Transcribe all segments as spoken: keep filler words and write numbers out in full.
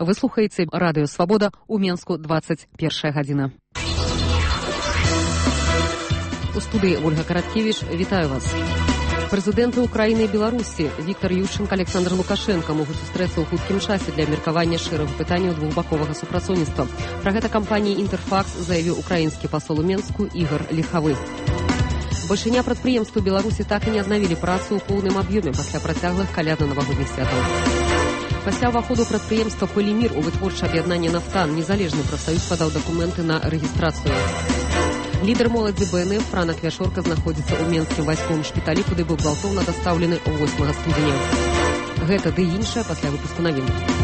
Вы слухаеце радыё Свабода ў Менску двадцать першая гадзіна. У студыі Ольга Караткевіч, вітаю вас. Прэзідэнты Украіны і Беларусі Віктор Ющенко, Александр Лукашенко могуць сустрэцца ў хуткім часе для абмеркавання шэрагу пытанняў двухбаковага супрацоўніцтва. Пра гэта кампаніі «Інтэрфакс» заявіў украінскі пасол у Менску Ігор Ліхавы. Большыня прадпрыемстваў Беларусі так і не аднавілі працу ў поўным аб'ёме пасля працяглых калядна-навагодніх святаў. Пасля ўваходу прадпрыемства «Полімір» у вытворчае аб'яднанне «Нафтан» незалежны прафсаюз падаў дакументы на рэгістрацыю. Лідар моладзі бэ эн эф Франак Вяшорка знаходзіцца ў Менскім вайсковым шпіталі, куды быў гвалтоўна дастаўлены восьмага студзеня. Гэта ды іншае пасля выпуску навін.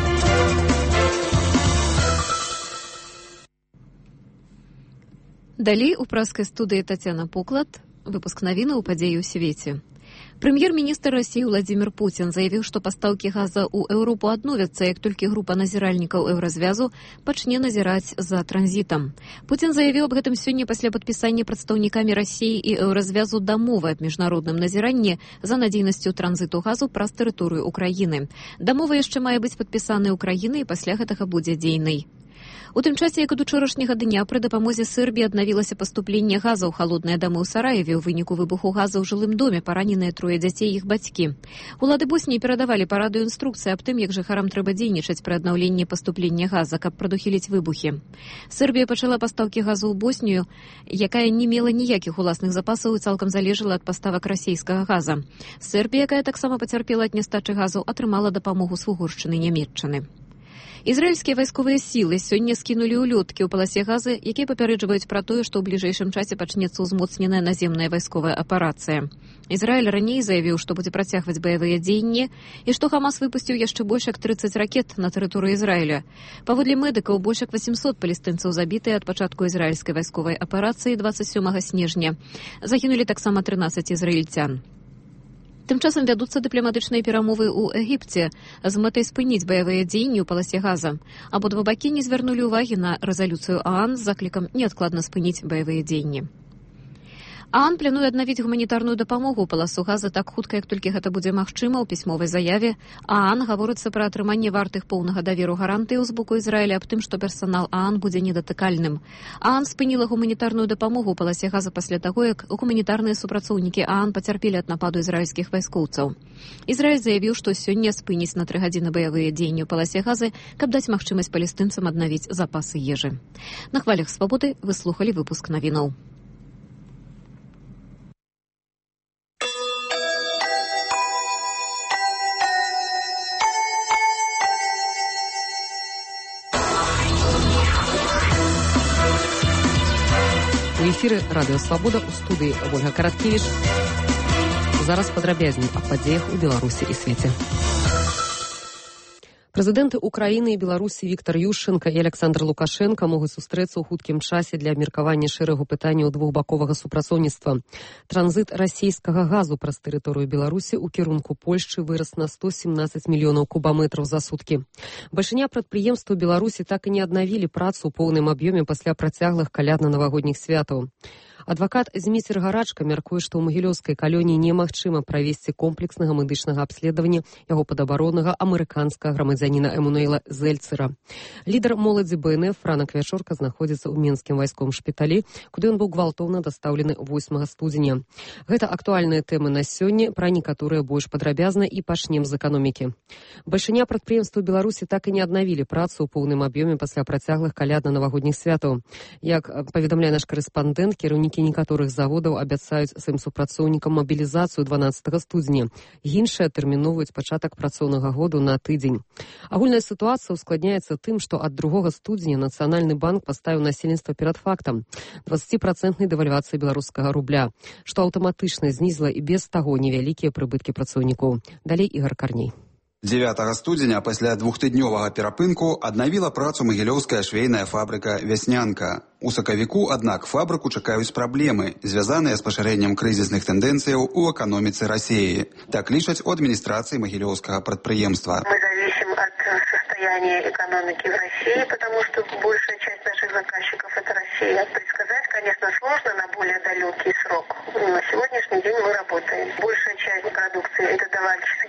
Далей у праскай студыі Тацяна Поклад, выпуск навіны ў падзеі ў свеце. Прэм'ер-міністр Расіі Владзімір Пуцін заявіў, што пастаўкі газа ў Еўропу адновяцца, як толькі група назіральнікаў еўразвязу пачне назіраць за транзітам. Пуцін заявіў аб гэтым сёння пасля падпісання прадстаўнікамі Расіі і еўразвязу дамовы аб міжнародным назіранні за надзейнасцю транзіту газу праз тэрыторыю Украіны. Дамова яшчэ мае быць падпісанай Украінай і пасля гэтага будзе дзейнай. У тым часе, як ад учорашняга дня пры дапамозе Сербіі аднавілася паступленне газа ў халодныя дамы ў Сараеве. У выніку выбуху газа ў жылым доме параненыя трое дзяцей і іх бацькі. Улады Босніі перадавалі па радыё інструкцыі аб тым, як жыхарам трэба дзейнічаць пры аднаўленні паступлення газа, каб прадухіліць выбухі. Сербія пачала пастаўкі газу ў Боснію, якая не мела ніякіх уласных запасаў і цалкам залежала ад паставак расійскага газа. Сербія, якая таксама пацярпела ад нястачы газу, атрымала дапамогу з Угоршчыны і Нямецчыны. Ізраільскія вайсковыя сілы сёння скінулі ўлёткі ў паласе газы, якія папярэджваюць пра тое, што ў бліжэйшым часе пачнецца ўзмоцненая наземная вайсковая аперацыя. Ізраіль раней заявіў, што будзе працягваць баявыя дзеянні і што Хамас выпусціў яшчэ больш як трыццаць ракет на тэрыторыю Ізраіля. Паводле медыкаў, больш як восемьсот палестынцаў забітыя ад пачатку ізраільскай вайсковай аперацыі двадцать сёмага снежня. Загінулі таксама трынаццаць ізраільцян. Тым часам вядуцца дыпламатычныя перамовы ў Егіпце з мэтай спыніць баявыя дзеянні ў паласе газа. Абодва бакі не звярнулі ўвагі на рэзалюцыю ААН з заклікам неадкладна спыніць баявыя дзеянні. ААН плануе аднавіць гуманітарную дапамогу ў паласу газа так хутка, як толькі гэта будзе магчыма. У пісьмовай заяве ААН гаворыцца пра атрыманне вартых поўнага даверу гарантыяў з боку Ізраіля аб тым, што персанал ААН будзе недатыкальным. ААН спыніла гуманітарную дапамогу ў паласе газа пасля таго, як гуманітарныя супрацоўнікі ААН пацярпелі ад нападу ізраільскіх вайскоўцаў. Ізраіль заявіў, што сёння спыніць на тры гадзіны баявыя дзеянні ў паласе газы, каб даць магчымасць палестынцам аднавіць запасы ежы. На хвалях Свабоды вы слухалі выпуск навінаў. У эфіры радыё Свабода, у студыі Ольга Караткевіч. Зараз падрабязней аб падзеях у Беларусі і свеце. Прэзідэнты Украіны і Беларусі Віктор Ющенко і Александр Лукашенко могуць сустрэцца ў хуткім часе для абмеркавання шэрагу пытанняў двухбаковага супрацоўніцтва. Транзіт расійскага газу праз тэрыторыю Беларусі ў кірунку Польшчы вырас на сто семнадцать мільёнаў кубаметраў за суткі. Большыня прадпрыемстваў Беларусі так і не аднавілі працу ў поўным аб'ёме пасля працяглых калядна-навагодніх святаў. Адвакат Зміцер Гарачка мяркуе, што ў магілёўскай калоніі немагчыма правесці комплекснага медычнага абследавання яго падабаронага амерыканскага грамадзяніна Эммануэла Зельцера. Лідар моладзі бэ эн эф Франак Вяшорка знаходзіцца ў Менскім вайсковым шпіталі, куды ён быў гвалтоўна дастаўлены восьмага студзеня. Гэта актуальныя тэмы на сёння, пра некаторыя больш падрабязна і пачнем з эканомікі. Большыня прадпрыемстваў Беларусі так і не аднавілі працу ў поўным аб'ёме пасля працяглых калядна-навагодніх святаў. Як паведамляе наш карэспандэнт, кіраўнік некаторых заводаў абяцаюць сваім супрацоўнікам мабілізацыю дванаццатага студзеня. Іншыя тэрміновуюць пачатак працоўнага году на тыдзень. Агульная сітуацыя ускладняецца тым, што ад другога студзеня Нацыянальны банк паставіў насельніцтва перад фактам дваццаціпрацэнтнай дэвальвацыі беларускага рубля, што аўтаматычна знізіла і без таго невялікія прыбыткі працоўнікоў. Далей Ігар Карней. дзевятага студзеня пасля двухтыднёвага перапынку аднавіла працу магілёўская швейная фабрыка «Вяснянка». У сакавіку, аднак, фабрыку чакаюць праблемы, звязаныя з пашырэннем крызісных тэндэнцыяў у эканоміцы Расіі. Так лічаць у адміністрацыі магілёўскага прадпрыемства. Мы зависим от состояния экономики в России, потому что большая часть наших заказчиков – это Россия. Предсказать, конечно, сложно на более далекий срок. На сегодняшний день мы работаем. Большая часть продукции – это товарищеские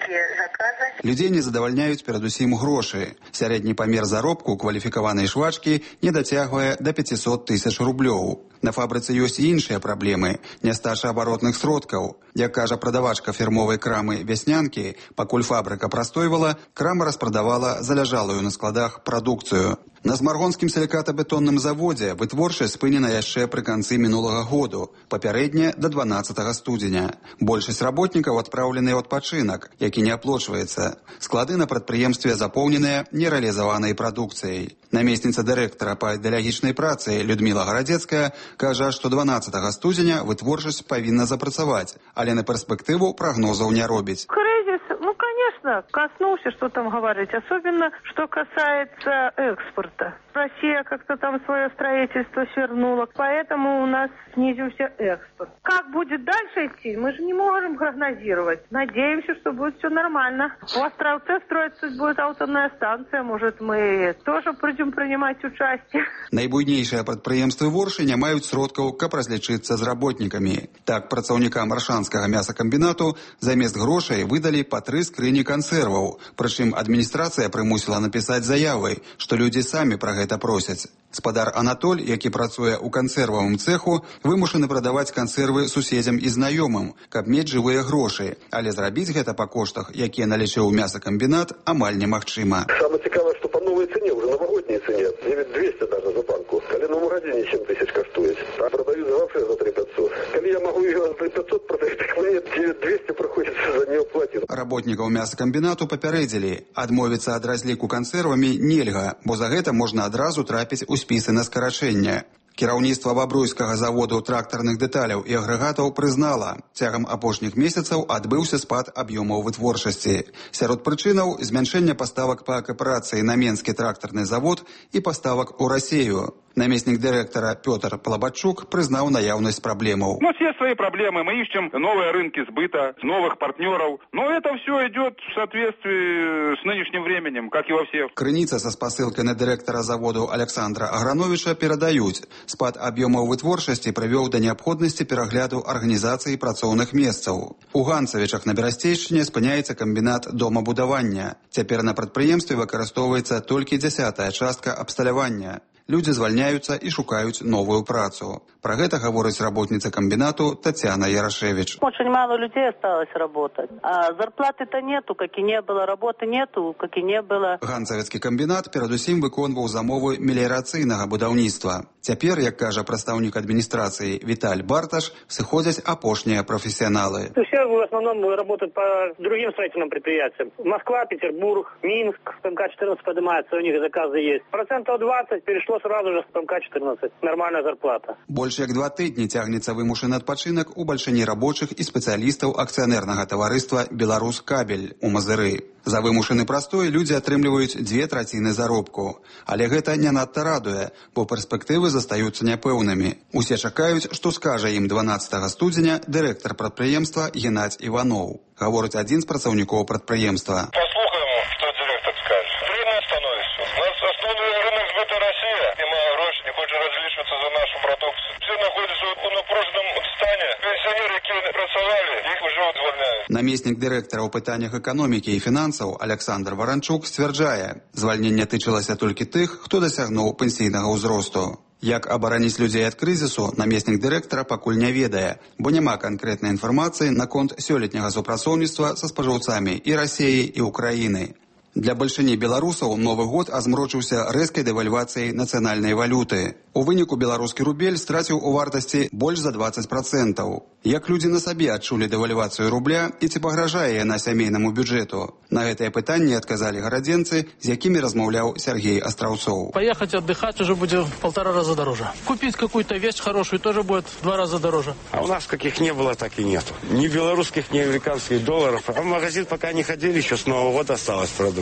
высокие заказы. Людзей не задавальняюць перадусім грошы. Сярэдні памер заробку кваліфікаванай швачкі не дацягвае да пяцісот тысяч рублёў. На фабрыцы ёсць і іншыя праблемы, нястача абаротных сродкаў. Як кажа прадавачка фірмовай крамы «Вяснянкі», пакуль фабрыка прастойвала, крама распрадавала заляжалую на складах прадукцыю. На Змаргонскім сілікатабетонным заводзе вытворчасць спынена яшчэ пры канцы мінулага году, папярэдне да дванаццатага студзеня. Большасць работнікаў адпраўленыя ў адпачынак, які не аплочваецца. Склады на прадпрыемстве запоўненыя нерэалізаванай прадукцыяй. Намесніца дырэктара па ідэалагічнай працы Людміла Гарадзецкая кажа, што дванаццатага студзеня вытворчасць павінна запрацаваць, але на перспектыву прагнозаў не робіць. Ну, конечно, коснулся, что там говорить. Особенно, что касается экспорта. Россия как-то там свое строительство свернула, поэтому у нас снизился экспорт. Как будет дальше идти, мы же не можем прогнозировать. Надеемся, что будет все нормально. В Островце строится будет атомная станция, может, мы тоже будем принимать участие. Найбуйнейшыя прадпрыемствы Воршы не маюць сродкаў, каб разлічыцца з работнікамі. Так, працаўнікам Аршанскага мясакамбінату замест грошай выдалі па тры скрыні кансерваў. Прычым адміністрацыя прымусіла напісаць заявы, што людзі самі пра гэта просяць. Спадар Анатоль, які працуе ў кансервавым цэху, вымушаны прадаваць кансервы суседзям і знаёмым, каб мець жывыя грошы. Але зрабіць гэта па коштах, якія налічыў мясакамбінат, амаль немагчыма. Самое цікавае, што па новай цэне, уже новогодняй цэне, девять двести даже за банку. Калі на магазине семь тысяч каштуюць, а продаюць вообще за три пятьсот. Калі я могу ее за три пятьсот продать, так мне девять двести приходится за нее платить. Работнікаў мясакамбінату папярэдзілі, адмовіцца ад разліку кансервамі нельга, бо за гэта можна адразу трапіць у спісы на скарачэнне. Кіраўніцтва бабруйскага заводу трактарных дэталяў і агрэгатаў прызнала, цягам апошніх месяцаў адбыўся спад аб'ёмаў вытворчасці. Сярод прычынаў змяншэння паставак па кааперацыі на Менскі трактарны завод і паставак у Расею. Наместник директора Петр Полобатчук признал наявность проблемаў. У нас есть свои проблемы, мы ищем новые рынки сбыта, новых партнеров, но это все идет в соответствии с нынешним временем, как и во всех. Крыніца со спасылкой на директора заводу Александра Аграновича перадаюць. Спад аб'ёмаў вытворчасці прывёў да неабходнасці перагляду арганізацыі працоўных месцаў. У Ганцавічах на Берасцейшчыне спыняецца камбінат домабудавання. Цяпер на прадпрыемстве выкарыстоўваецца толькі дзясятая частка абсталявання. Людзі звальняюцца і шукаюць новую працу. Про гэта гаворыць работница комбинату Татьяна Ярошевич. Очень мало людей осталось работать. А зарплаты-то нету, как и не было. Работы нету, как и не было. Ганцавецкі камбінат перадусім выконваў замовы меліярацыйнага будаўніцтва. Цяпер, як кажа прадстаўнік адміністрацыі Віталь Барташ, сыходзяць апошнія прафесіяналы. Все в основном работают по другим строительным предприятиям. Москва, Петербург, Минск, эм ка четырнадцать поднимается, у них заказы есть. Процентов двадцать перешло сразу же с эм ка четырнадцать. Нормальная зарплата. Больш як два тыдні цягнецца вымушаны адпачынак у бальшыні рабочых і спецыялістаў акцыянернага таварыства «Беларускабель» у Мазыры. За вымушаны прастой людзі атрымліваюць дзве траціны заробку. Але гэта не надта радуе, бо перспектывы застаюцца няпэўнымі. Усе чакаюць, што скажа ім дванаццатага студзеня дырэктар прадпрыемства Геннадзь Іваноў. Гаворыць адзін з працаўнікоў прадпрыемства. Послухаем, што дырэктар скажа. Время становіцца. У нас асноўны рынок збыта Расія. Не мае грошай, не хоча разлічвацца за нашу прадукцыю. Все знаходзяцца ў напружаным стане. Пенсіянеры, якія працавалі, іх ужо звальняюць. Намеснік дырэктара ў пытаннях эканомікі і фінансаў Александр Варанчук сцвярджае, звальненне тычылася толькі тых, хто дасягнуў пенсійнага ўзросту. Як абараніць людзей ад крызісу, намеснік дырэктара пакуль не ведае, бо няма канкрэтнай інфармацыі наконт сёлетняга супрацоўніцтва са спажыўцамі і Расіі, і Украіны. Для бальшыні беларусаў Новы год азмрочыўся рэзкай дэвальвацыяй нацыянальнай валюты. У выніку беларускі рубель страціў у вартасці больш за двадцать процентаў. Як людзі на сабе адчулі дэвальвацыю рубля і ці пагражае яна сямейнаму бюджэту? На гэтае пытанне адказалі гарадзенцы, з якімі размаўляў Сергей Астраўцоў. Поехать отдыхать уже будет в полтора раза дороже. Купить какую-то вещь хорошую тоже будет в два раза дороже. А у нас каких не было, так и нет. Ни белорусских, ни американских долларов. А в магазин пока не ходили, еще с Нового года осталось продукт.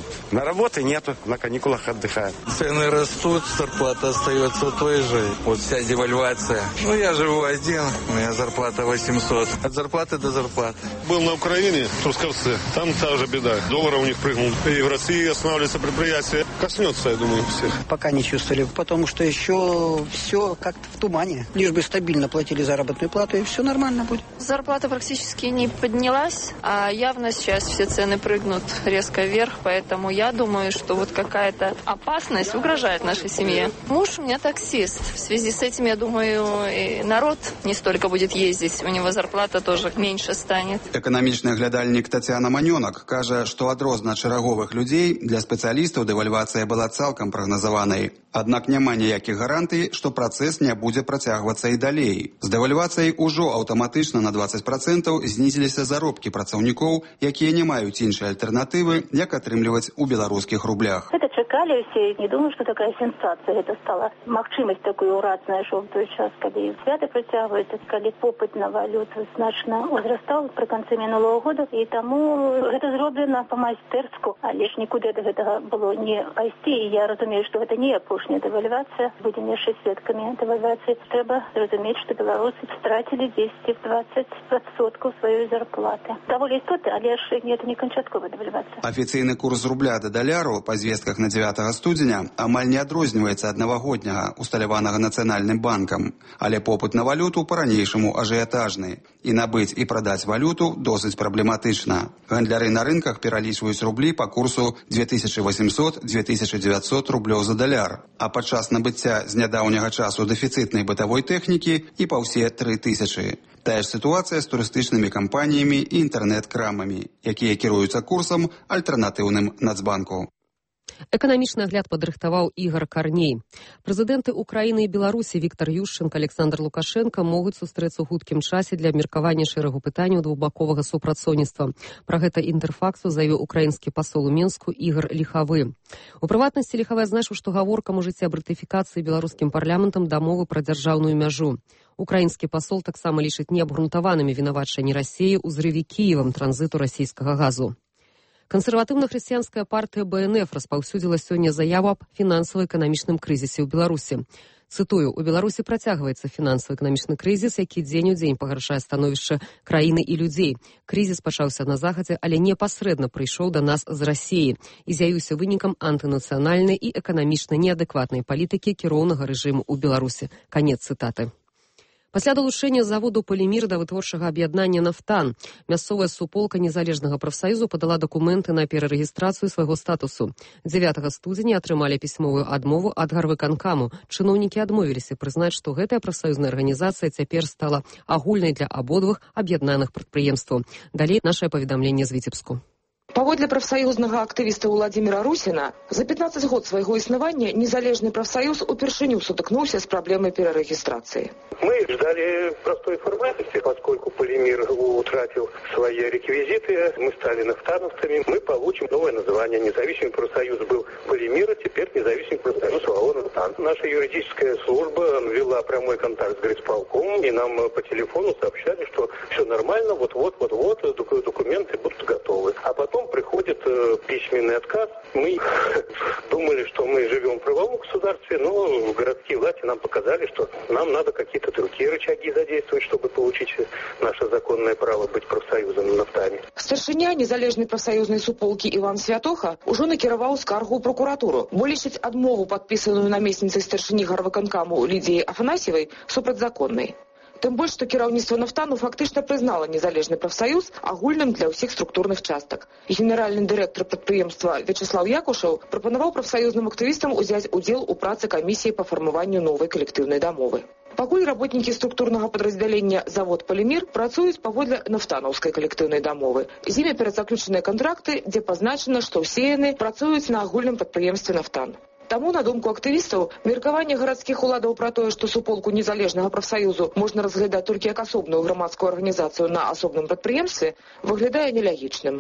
работу. На работы нету, на каникулах отдыхаю. Цены растут, зарплата остается той же. Вот вся девальвация. Ну, я живу один, у меня зарплата восемьсот. От зарплаты до зарплаты. Был на Украине, в Трускавце, там та же беда. Доллар у них прыгнул. И в России останавливается предприятие. Коснется, я думаю, всех. Пока не чувствовали, потому что еще все как-то в тумане. Лишь бы стабильно платили заработную плату, и все нормально будет. Зарплата практически не поднялась, а явно сейчас все цены прыгнут резко вверх, поэтому я думаю, что вот какая-то опасность угрожает нашей семье. Муж у меня таксист. В связи с этим, я думаю, и народ не столько будет ездить, у него зарплата тоже меньше станет. Эканамічны глядальнік Тацяна Манёнак кажа, што адрозна чараговых людзей для спецыялістаў дэвальвацыя была цалкам прагназаванай. Аднак няма ніякіх гарантый, што працэс не будзе працягвацца і далей. З дэвальвацыяй ужо аўтаматычна на двадцать процентов знізіліся заробкі працаўнікоў, якія не маюць іншай альтэрнатывы, як атрымліваць у беларускіх рублях. Это чакалі все, не думаю, что такая сенсация. Это стала магчымасць такую ўрад знайшоў в той час, калі святы працягваюцца, калі попыт на валюту значна узрастаў пры канцы мінулого года, і таму гэта зроблена па-майстэрску, але ж нікуды да гэтага было не пайсці, і я разумею, што гэта не апошняя дэвальвацыя, будем яшчэ сведкамі дэвальвацыі. Трэба зразумець, што беларусы страцілі дзесяць-двадцать процентов сваёй зарплаты. Даволі істотна, але ж это не канчатковая дэвальвацыя. Афіцыйны курс рубля да даляру па звестках на дзевятага студзеня амаль не адрозніваецца ад навагодняга, усталяванага Нацыянальным банкам, але попыт на валюту па-ранейшаму ажыятажны. І набыць і прадаць валюту досыць праблематычна. Гандляры на рынках пералічваюць рублі па курсу две тысячи восемьсот - две тысячи девятьсот рублёў за даляр, а падчас набыцця з нядаўняга часу дэфіцытнай бытавой тэхнікі і па ўсе тры тысячы. Тая ж сітуацыя з турыстычнымі кампаніямі і інтэрнэт-крамамі, якія кіруюцца курсам альтэрнатыўным Нацбанку. Эканамічны агляд падрыхтаваў Ігар Карней. Прэзідэнты Украіны і Беларусі Віктар Юшчэнка, Александр Лукашенка могуць сустрэцца ў хуткім часе для абмеркавання шэрагу пытанняў двухбаковага супрацоўніцтва. Пра гэта Інтэрфаксу заявіў украінскі пасол у Мінску Ігар Ліхавы. У прыватнасці Ліхавы адзначыў, што гаворка можа ісці аб ратыфікацыі беларускім парламентам дамовы пра дзяржаўную мяжу. Украінскі пасол таксама лічыць неабгрунтаванымі вінавачанні Расіі ў зрыве Кіевам транзіту расійскага газу. Кансерватыўна-хрысціянская партыя Бэ Эн Эф распаўсюдзіла сёння заяву аб фінансава-эканамічным крызісе ў Беларусі. Цытую, у Беларусі працягваецца фінансава-эканамічны крызіс, які дзень у дзень пагаршае становішча краіны і людзей. Крызіс пачаўся на захадзе, але непасрэдна прыйшоў да нас з Расіі і з'явіўся вынікам антынацыянальнай і эканамічна неадэкватнай палітыкі кіроўнага рэжыму ў Беларусі. Канец цытаты. Пасля далучэння заводу «Полімір» да вытворчага аб'яднання «Нафтан» мясцовая суполка незалежнага прафсаюзу падала дакументы на перарэгістрацыю свайго статусу. дзевятага студзеня атрымалі пісьмовую адмову ад гарвыканкаму. Чыноўнікі адмовіліся прызнаць, што гэтая прафсаюзная арганізацыя цяпер стала агульнай для абодвух аб'яднаных прадпрыемстваў. Далей нашае паведамленне з Віцебску. Паводле прафсаюзнага актывіста Владимира Русіна, за пятнадцать год свайго існавання незалежны прафсаюз упершыню сутыкнуўся з праблемай перарэгістрацыі. Мы ждали простой формальности, поскольку «Полимир» утратил свои реквизиты, мы стали нафтановцами, мы получим новое название. Независимый профсоюз был «Полимир», а теперь независимый профсоюз ОАО «Нафтан». Наша юридическая служба вела прямой контакт с горисполкомом, и нам по телефону сообщали, что все нормально, вот-вот, вот-вот, документы будут готовы. А потом приходит э, письменный отказ. Мы думали, что мы живем в правовом государстве, но городские власти нам показали, что нам надо какие-то другие рычаги задействовать, чтобы получить наше законное право быть профсоюзом на нафтане. Старшыня незалежнай прафсаюзнай суполкі Іван Святоха ўжо накіраваў скаргу ў прокуратуру, бо лічыць адмову, падпісаную намесніцай старшыні гарвыканкаму Лідзіі Афанасьевай, супрацьзаконнай. Тым больш, што кіраўніцтва «Нафтану» фактычна прызнала незалежны прафсаюз агульным для ўсіх структурных частак. Генеральны дырэктар прадпрыемства Вячеслав Якушаў прапанаваў прафсаюзным актывістам узяць удзел у працы камісіі па фармаванню новай калектыўнай дамовы. Пакуль работнікі структурнага падраздзялення «Завод Полимир» працуюць паводле нафтанаўскай калектыўнай дамовы. З імі перадзаключаныя кантракты, дзе пазначана, што ўсе яны працуюць на агульным прадпрыемстве «Нафтан». Таму, на думку актывістаў, меркаванне гарадскіх уладаў пра тое, што суполку незалежнага прафсаюзу можна разглядаць толькі як асобную грамадскую арганізацыю на асобным прадпрыемстве, выглядае нелягічным.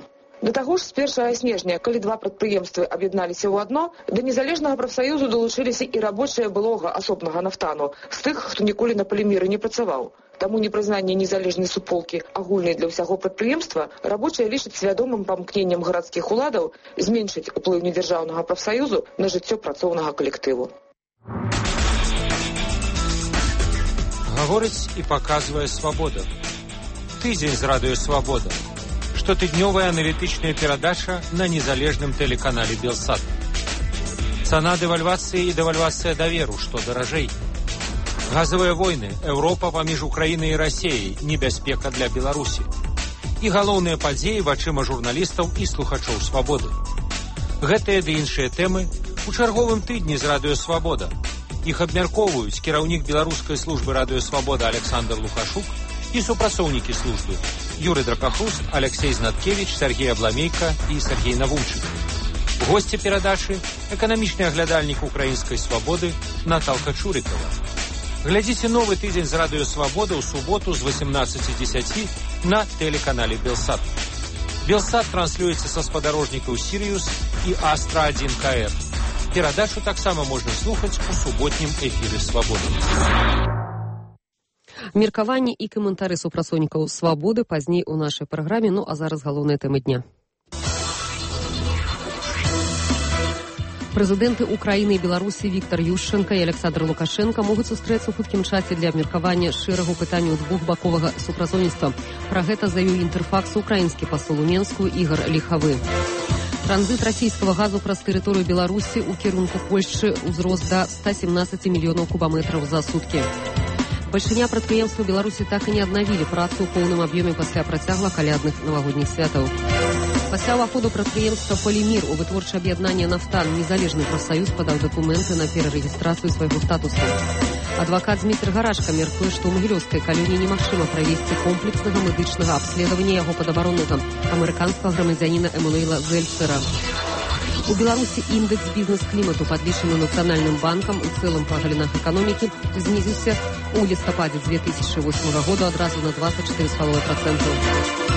Да таго ж з першага снежня, калі два прадпрыемствы аб'ядналіся ў адно, да незалежнага прафсаюзу далучыліся і рабочыя былога асобнага нафтану, з тых, хто ніколі на палімеры не працаваў. Таму непрызнанне незалежнай суполкі агульнай для ўсяго прадпрыемства рабочыя лічаць свядомым памкненнем гарадскіх уладаў зменшыць уплыў недзяржаўнага прафсаюзу на жыццё працоўнага калектыву. Гаворыць і паказвае свабода. Тыдзень з радыё «Свабода». Штотыднёвая аналітычная перадача на незалежным тэлеканале «Белсат». Цана дэвальвацыі і дэвальвацыя даверу, што даражэй. Газавыя войны, Еўропа паміж Украінай і Расіяй, небяспека для Беларусі. І галоўныя падзеі вачыма журналістаў і слухачоў «Свабоды». Гэтыя ды іншыя тэмы у чарговым тыдні з радыё «Свабода». Іх абмяркоўваюць кіраўнік беларускай службы радыё «Свабода» Александр Лукашук і супрацоўнікі службы Юрый Дракахруст, Алексей Знаткевич, Сергей Абламейка і Сергей Навунчык. Госці перадачы – эканамічны аглядальнік украінскай «Свабоды» Наталка Чурикова. Глядзіце новы тыдзень з радыё «Свабода» ў суботу з восемнадцати десяти на тэлеканале «Белсат». «Белсат» транслюецца са спадарожнікаў «Сіриус» і «Астра один ка эр». Перадачу таксама можна слухаць у суботнім эфіры «Свабоды». Меркаванні і каментары супрацоўнікаў «Свабоды» пазней у нашай праграме, ну а зараз галоўныя тэмы дня. Прэзідэнты Украіны і Беларусі Віктар Ющенка і Александр Лукашенка могуць сустрэцца ў хуткім часе для абмеркавання шэрагу пытанняў двухбаковага супрацоўніцтва. Пра гэта заявіў інтэрфакс украінскі пасол у Менску Ігор Ліхавы. Транзит расійскага газу праз тэрыторыю Беларусі ў кірунку Польшчы ўзрос да ста семнадцати мільёнаў кубаметраў за суткі. Бальшыня прадпрыемстваў Беларусі так і не аднавілі працу ў поўным аб'ёме пасля працягла калядных навагодніх святаў. Пасля ўваходу прадпрыемства «Полімір» у вытворчае аб'яднанне «Нафтан» незалежны прафсаюз падаў дакументы на перарэгістрацыю свайго статусу. Адвакат Зміцер Гарашка мяркуе, што ў Магілёўскай калоніі немагчыма правесці комплекснага медычнага абследавання яго падабароннага амерыканскага грамадзяніна Эмануэла Зельцера. У Беларусі індэкс бізнес-клімату, падлічаны Нацыянальным банкам у цэлым па галінах эканомікі, знізіўся ў лістападзе две тысячи восьмага года адразу на двадцать четыре целых пять десятых процента.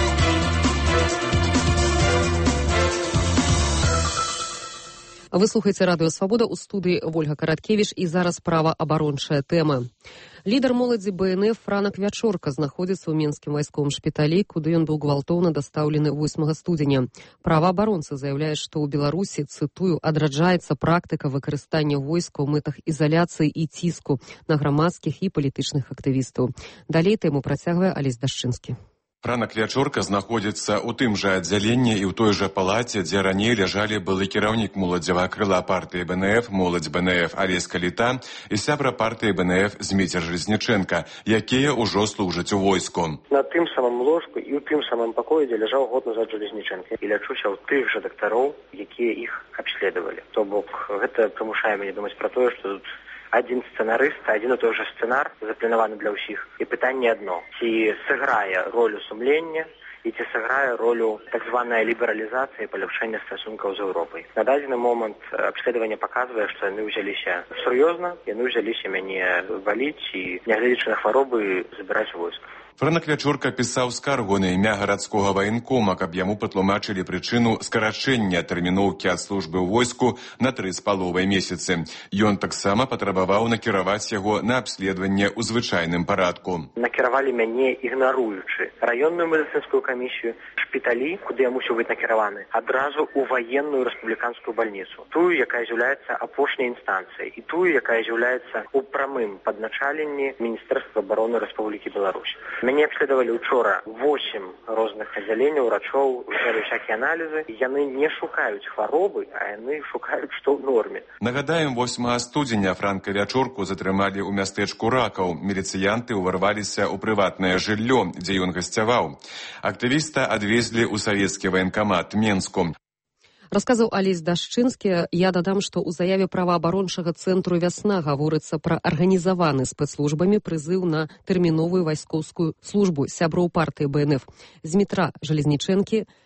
Вы слухаеце радыё «Свабода», у студыі Вольга Караткевіч, і зараз праваабарончая тэма. Лідар моладзі бэ эн эф Франак Вячорка знаходзіцца ў Менскім вайсковым шпіталі, куды ён быў гвалтоўна дастаўлены восьмага студзеня. Праваабаронца заяўляе, што ў Беларусі, цытую, адраджаецца практыка выкарыстання войска ў мэтах ізаляцыі і ціску на грамадскіх і палітычных актывістаў. Далей тэму працягвае Алесь Дашчынскі. Франак Вячорка знаходзіцца ў тым жа аддзяленні і ў той жа палаце, дзе раней ляжалі былы кіраўнік моладзевага крыла партыі бэ эн эф, моладзь бэ эн эф Алесь Каліта і сябра партыі бэ эн эф Зміцер Железніченка, якія ўжо служаць у войску. На тым самым ложку і ў тым самым пакоі, дзе ляжаў год назад Железніченка, і лячуся ў тых жа дактароў, якія іх абследавалі. То бок гэта прымушае мяне думаць пра тое, што тут один сцэнарыст, один і той жа сцэнар запланаваны для ўсіх. І пытанне адно: ці сыграе ролю сумлення і ці сыграе ролю так званая лібералізацыя і паляпшэння стасункаў з Еўропай. На дадзены момант абследаванне паказвае, што яны ўзяліся сур'ёзна, яны ўзяліся мяне валіць і, нягледзячы на хваробы, забіраць у войск. Франак Вячорка пісаў скаргу на імя гарадскога ваенкома, каб яму патлумачылі прычыну скарачэння тэрміноўкі ад службы ў войску на тры з паловай месяцы. Ён таксама патрабаваў накіраваць яго на абследаванне ў звычайным парадку. Накіравалі мяне, ігнаруючы раённую медыцынскую камісію, шпіталі, куды я мусіў быць накіраваны, адразу ў ваенную рэспубліканскую бальніцу. Тую, якая з'яўляецца апошняй інстанцыяй, і тую, якая з'яўляецца ў прамым падначаленні Міністэрства абароны Рэспублікі Беларусь. Мяне абследавалі учора восемь розных аддзяленняў, урачоў, узялі всякія аналізы. Яны не шукаюць хваробы, а яны шукаюць, што ў норме. Нагадаем, восьмага студзеня Франка Вячорку затрымалі ў мястэчку Ракаў. Міліцыянты ўварваліся ў прыватнае жыллё, дзе ён гасцяваў. Актывіста адвезлі ў савецкі ваенкамат Менску. Расказаў Алесь Дашчынскі. Я дадам, што ў заяве праваабарончага цэнтру «Вясна» гаворыцца пра арганізаваны спецслужбамі прызыў на тэрміновую вайскоўскую службу сяброў партыі бэ эн эф Змітра Железнічэнкі,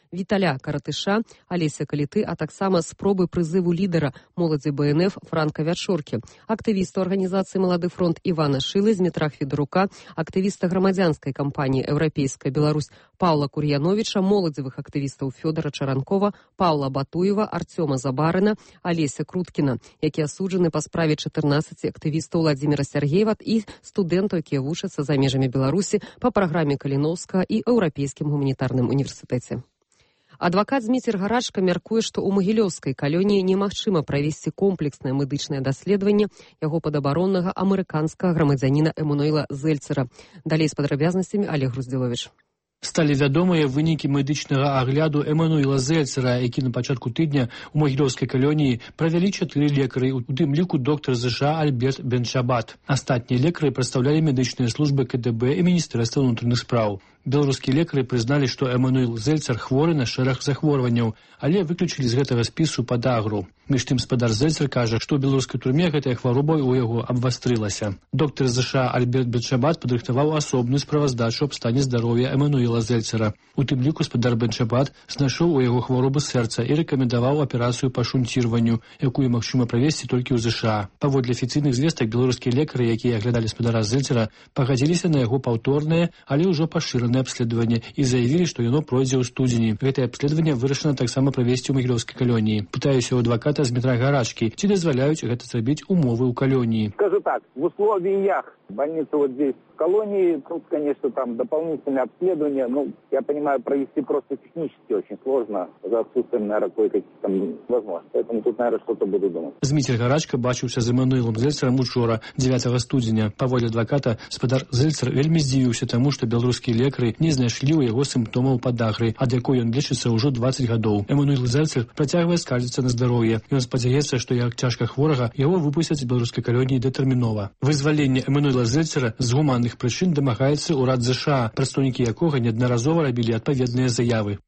Віталя Каратыша, Алеся Каліты, а таксама спробы прызыву лідара моладзі Бэ Эн Эф Франка Вячоркі, актывісту арганізацыі «Малады фронт» Івана Шылы, Дмітра Федорука, актывіста грамадзянскай кампаніі «Еўрапейская Беларусь» Паўла Кур'яновіча, моладзевых актывістаў Фёдора Чаранкова, Паўла Батуева, Артёма Забарына, Алеся Круткіна, які асуджаны па справе чатырнаццаці актывістаў Владзіміра Сяргеева і студэнтаў, якія вучацца за межамі Беларусі па праграме Каліноўскага і Еўрапейскім гуманітарным універсітэце. Адвакат Зміцер Гарачка мяркуе, што ў магілёўскай калоніі немагчыма правесці комплекснае медычнае даследаванне яго падабароннага амерыканскага грамадзяніна Эмануэла Зельцера. Далей з падрабязнасцямі Олег Груздзіловіч. Сталі вядомыя вынікі медычнага агляду Эмануэла Зельцера, які на пачатку тыдня ў магілёўскай калоніі правялі чатыры лекары, у тым ліку доктар ЗША Альберт Беншабат. Астатнія лекары прадстаўлялі медычныя службы Ка Дэ Бэ і Міністэрства ўнутраных спраў. Беларускія лекары прызналі, што Эмануэл Зельцер хворы на шэраг захворванняў, але выключылі з гэтага спісу падагру. Між тым спадар Зельцер кажа, што ў беларускай турме гэтая хвароба ў яго абвастрылася. Доктар ЗША Альберт Беншабат падрыхтаваў асобную справаздачу аб стане здароўя Эмануэла Зельцера. У тым ліку спадар Беншабат знайшоў у яго хваробу сэрца і рэкамендаваў аперацыю па шунцірванню, якую магчыма правесці толькі ў ЗША. Паводле афіцыйных звестак, беларускія лекары, якія аглядалі спадара Зельцера, пагадзіліся на яго паўторнае, але ўжо пашыранае абследаванне і заявілі, што яно пройдзе ў студзені. Гэтае абследаванне вырашана таксама правесці ў магілёўскай калоніі. Пытаюся ў адваката Дмітра Гарачкі, ці дазваляюць гэта зрабіць умовы ў калоніі. Скажу так, в условиях больницы вот здесь в колонии, тут, конечно, там дополнительное обследование, ну, я понимаю, провести просто технически очень сложно, за отсутствием, наверное, кое-каких там возможностей. Поэтому тут, наверное, что-то буду думать. Зміцер Гарачка бачыўся з Эмануэлам Зельцерам учора, дзевятага студзеня. Паводле адваката, спадар Зельцер вельмі здзівіўся таму, што беларускія лекары не знайшлі ў яго сімптомаў падагры, ад якой ён лечыцца ўжо дваццаць гадоў. Эмануэл Зельцер працягвае скардзіцца на здароўе. Ён спадзяецца, што як цяжка хворага яго выпусцяць з беларускай калоніі дэтэрмінова. Вызваленне Эмануэла Зельцера з гуманных прычын дамагаецца ўрад ЗША, прадстаўнікі якога неаднаразова рабілі адпаведныя заявы.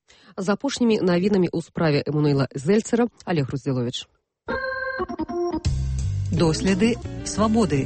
З апошнімі навінамі ў справе Эмануэла Зельцера Олег Груздзіловіч. Доследы свабоды.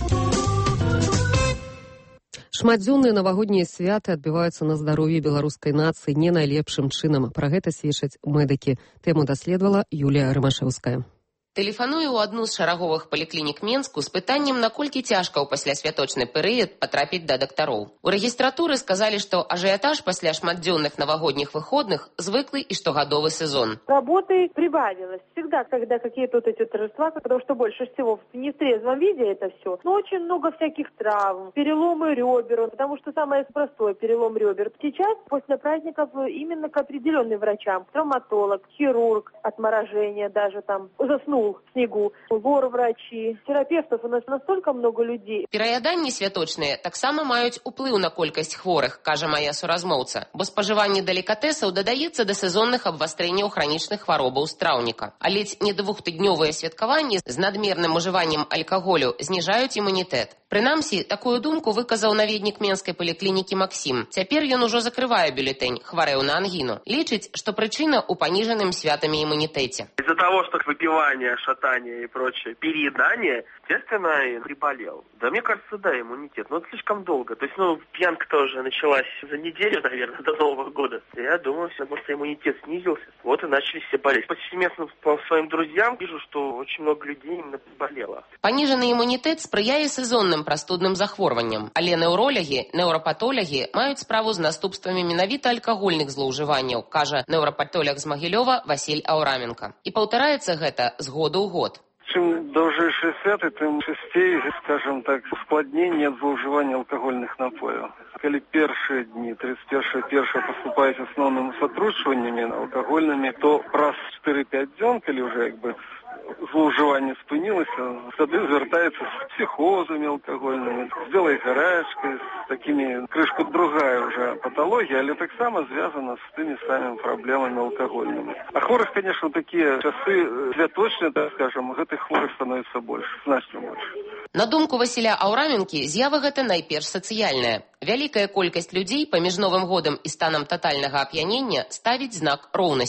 Шматдзённыя навагоднія святы адбіваюцца на здароўі беларускай нацыі не найлепшым чынам. Пра гэта сведчаць медыкі. Тэму даследавала Юлія Рымашэўская. Тэлефаную ў адну з шараговых паліклінік Менску з пытаннем, наколькі цяжка ў паслясвяточны перыяд патрапіць да дактароў. У рэгістратуры сказалі, што ажыятаж пасля шматдзённых навагодніх выходных звыклы і штогадовы сезон. Работы прибавилось. Всегда, когда какие-то вот эти торжества, потому что больше всего в нетрезвом виде это все. Но очень много всяких травм, переломы ребер, потому что самое простое перелом ребер. Сейчас, после праздников, именно к определенным врачам. Травматолог, хирург, отморожение даже там, заснул в снегу, лор-врачи, терапевтов у нас настолько много людей. Пераяданні святочныя таксама маюць уплыў на колькасць хворых, кажа моя суразмоўца, бо спажыванне далікатэсаў дадаецца да сезонных абвастрэнняў хранічных хваробаў страўніка. А ледзь не двухтыднёвыя святкаванні з надмерным ужываннем алкаголю зніжаюць імунітэт. Прынамсі, такую думку выказаў наведнік Менскай паліклінікі Максім. Цяпер ён ужо закрывае бюлетэнь, хварэў на ангіну. Лічыць, што прычына ў паніжаным святамі імунітэце. Из-за того, что выпивание, шатание и прочее, переедание, естественно, и приболел. Да, мне кажется, да, иммунитет. Но это слишком долго. То есть, ну, пьянка тоже началась за неделю, наверное, до Нового года. Я думаю, что просто иммунитет снизился. Вот и начали все болеть. Повсеместно по своим друзьям вижу, что очень много людей именно приболело. Паніжаны імунітэт спрыяе сезонным прастудным захворванням. Але неўролагі, неўрапатолагі маюць справу з наступствамі менавіта алкагольных злоўжыванняў, кажа неўрапатолог з Магілёва Васіль Аўраменка. І паўтараецца гэта з году ў год. Чем дольше святы, тем частей, скажем так, ускладнение от злоуживания алкогольных напоев. Коли первые дни, тридцать первое первое поступают основными сотрудничаниями алкогольными, то раз чотири-п'ять дней, коли уже как бы злоуживание спынилось, тады звертаются с психозами алкогольными, с белой горячкой, с такими, крышку другая уже патология, але так само связано с теми самыми проблемами алкогольными. А хворых, конечно, такие часы святочные, так скажем, гэтых хворых становится больше, значно больше. На думку Васіля Аўраменкі, з'ява гэта найперш сацыяльная. Вялікая колькасць людзей паміж Новым годам і станам татальнага ап'янення ставіць знак роўнасці.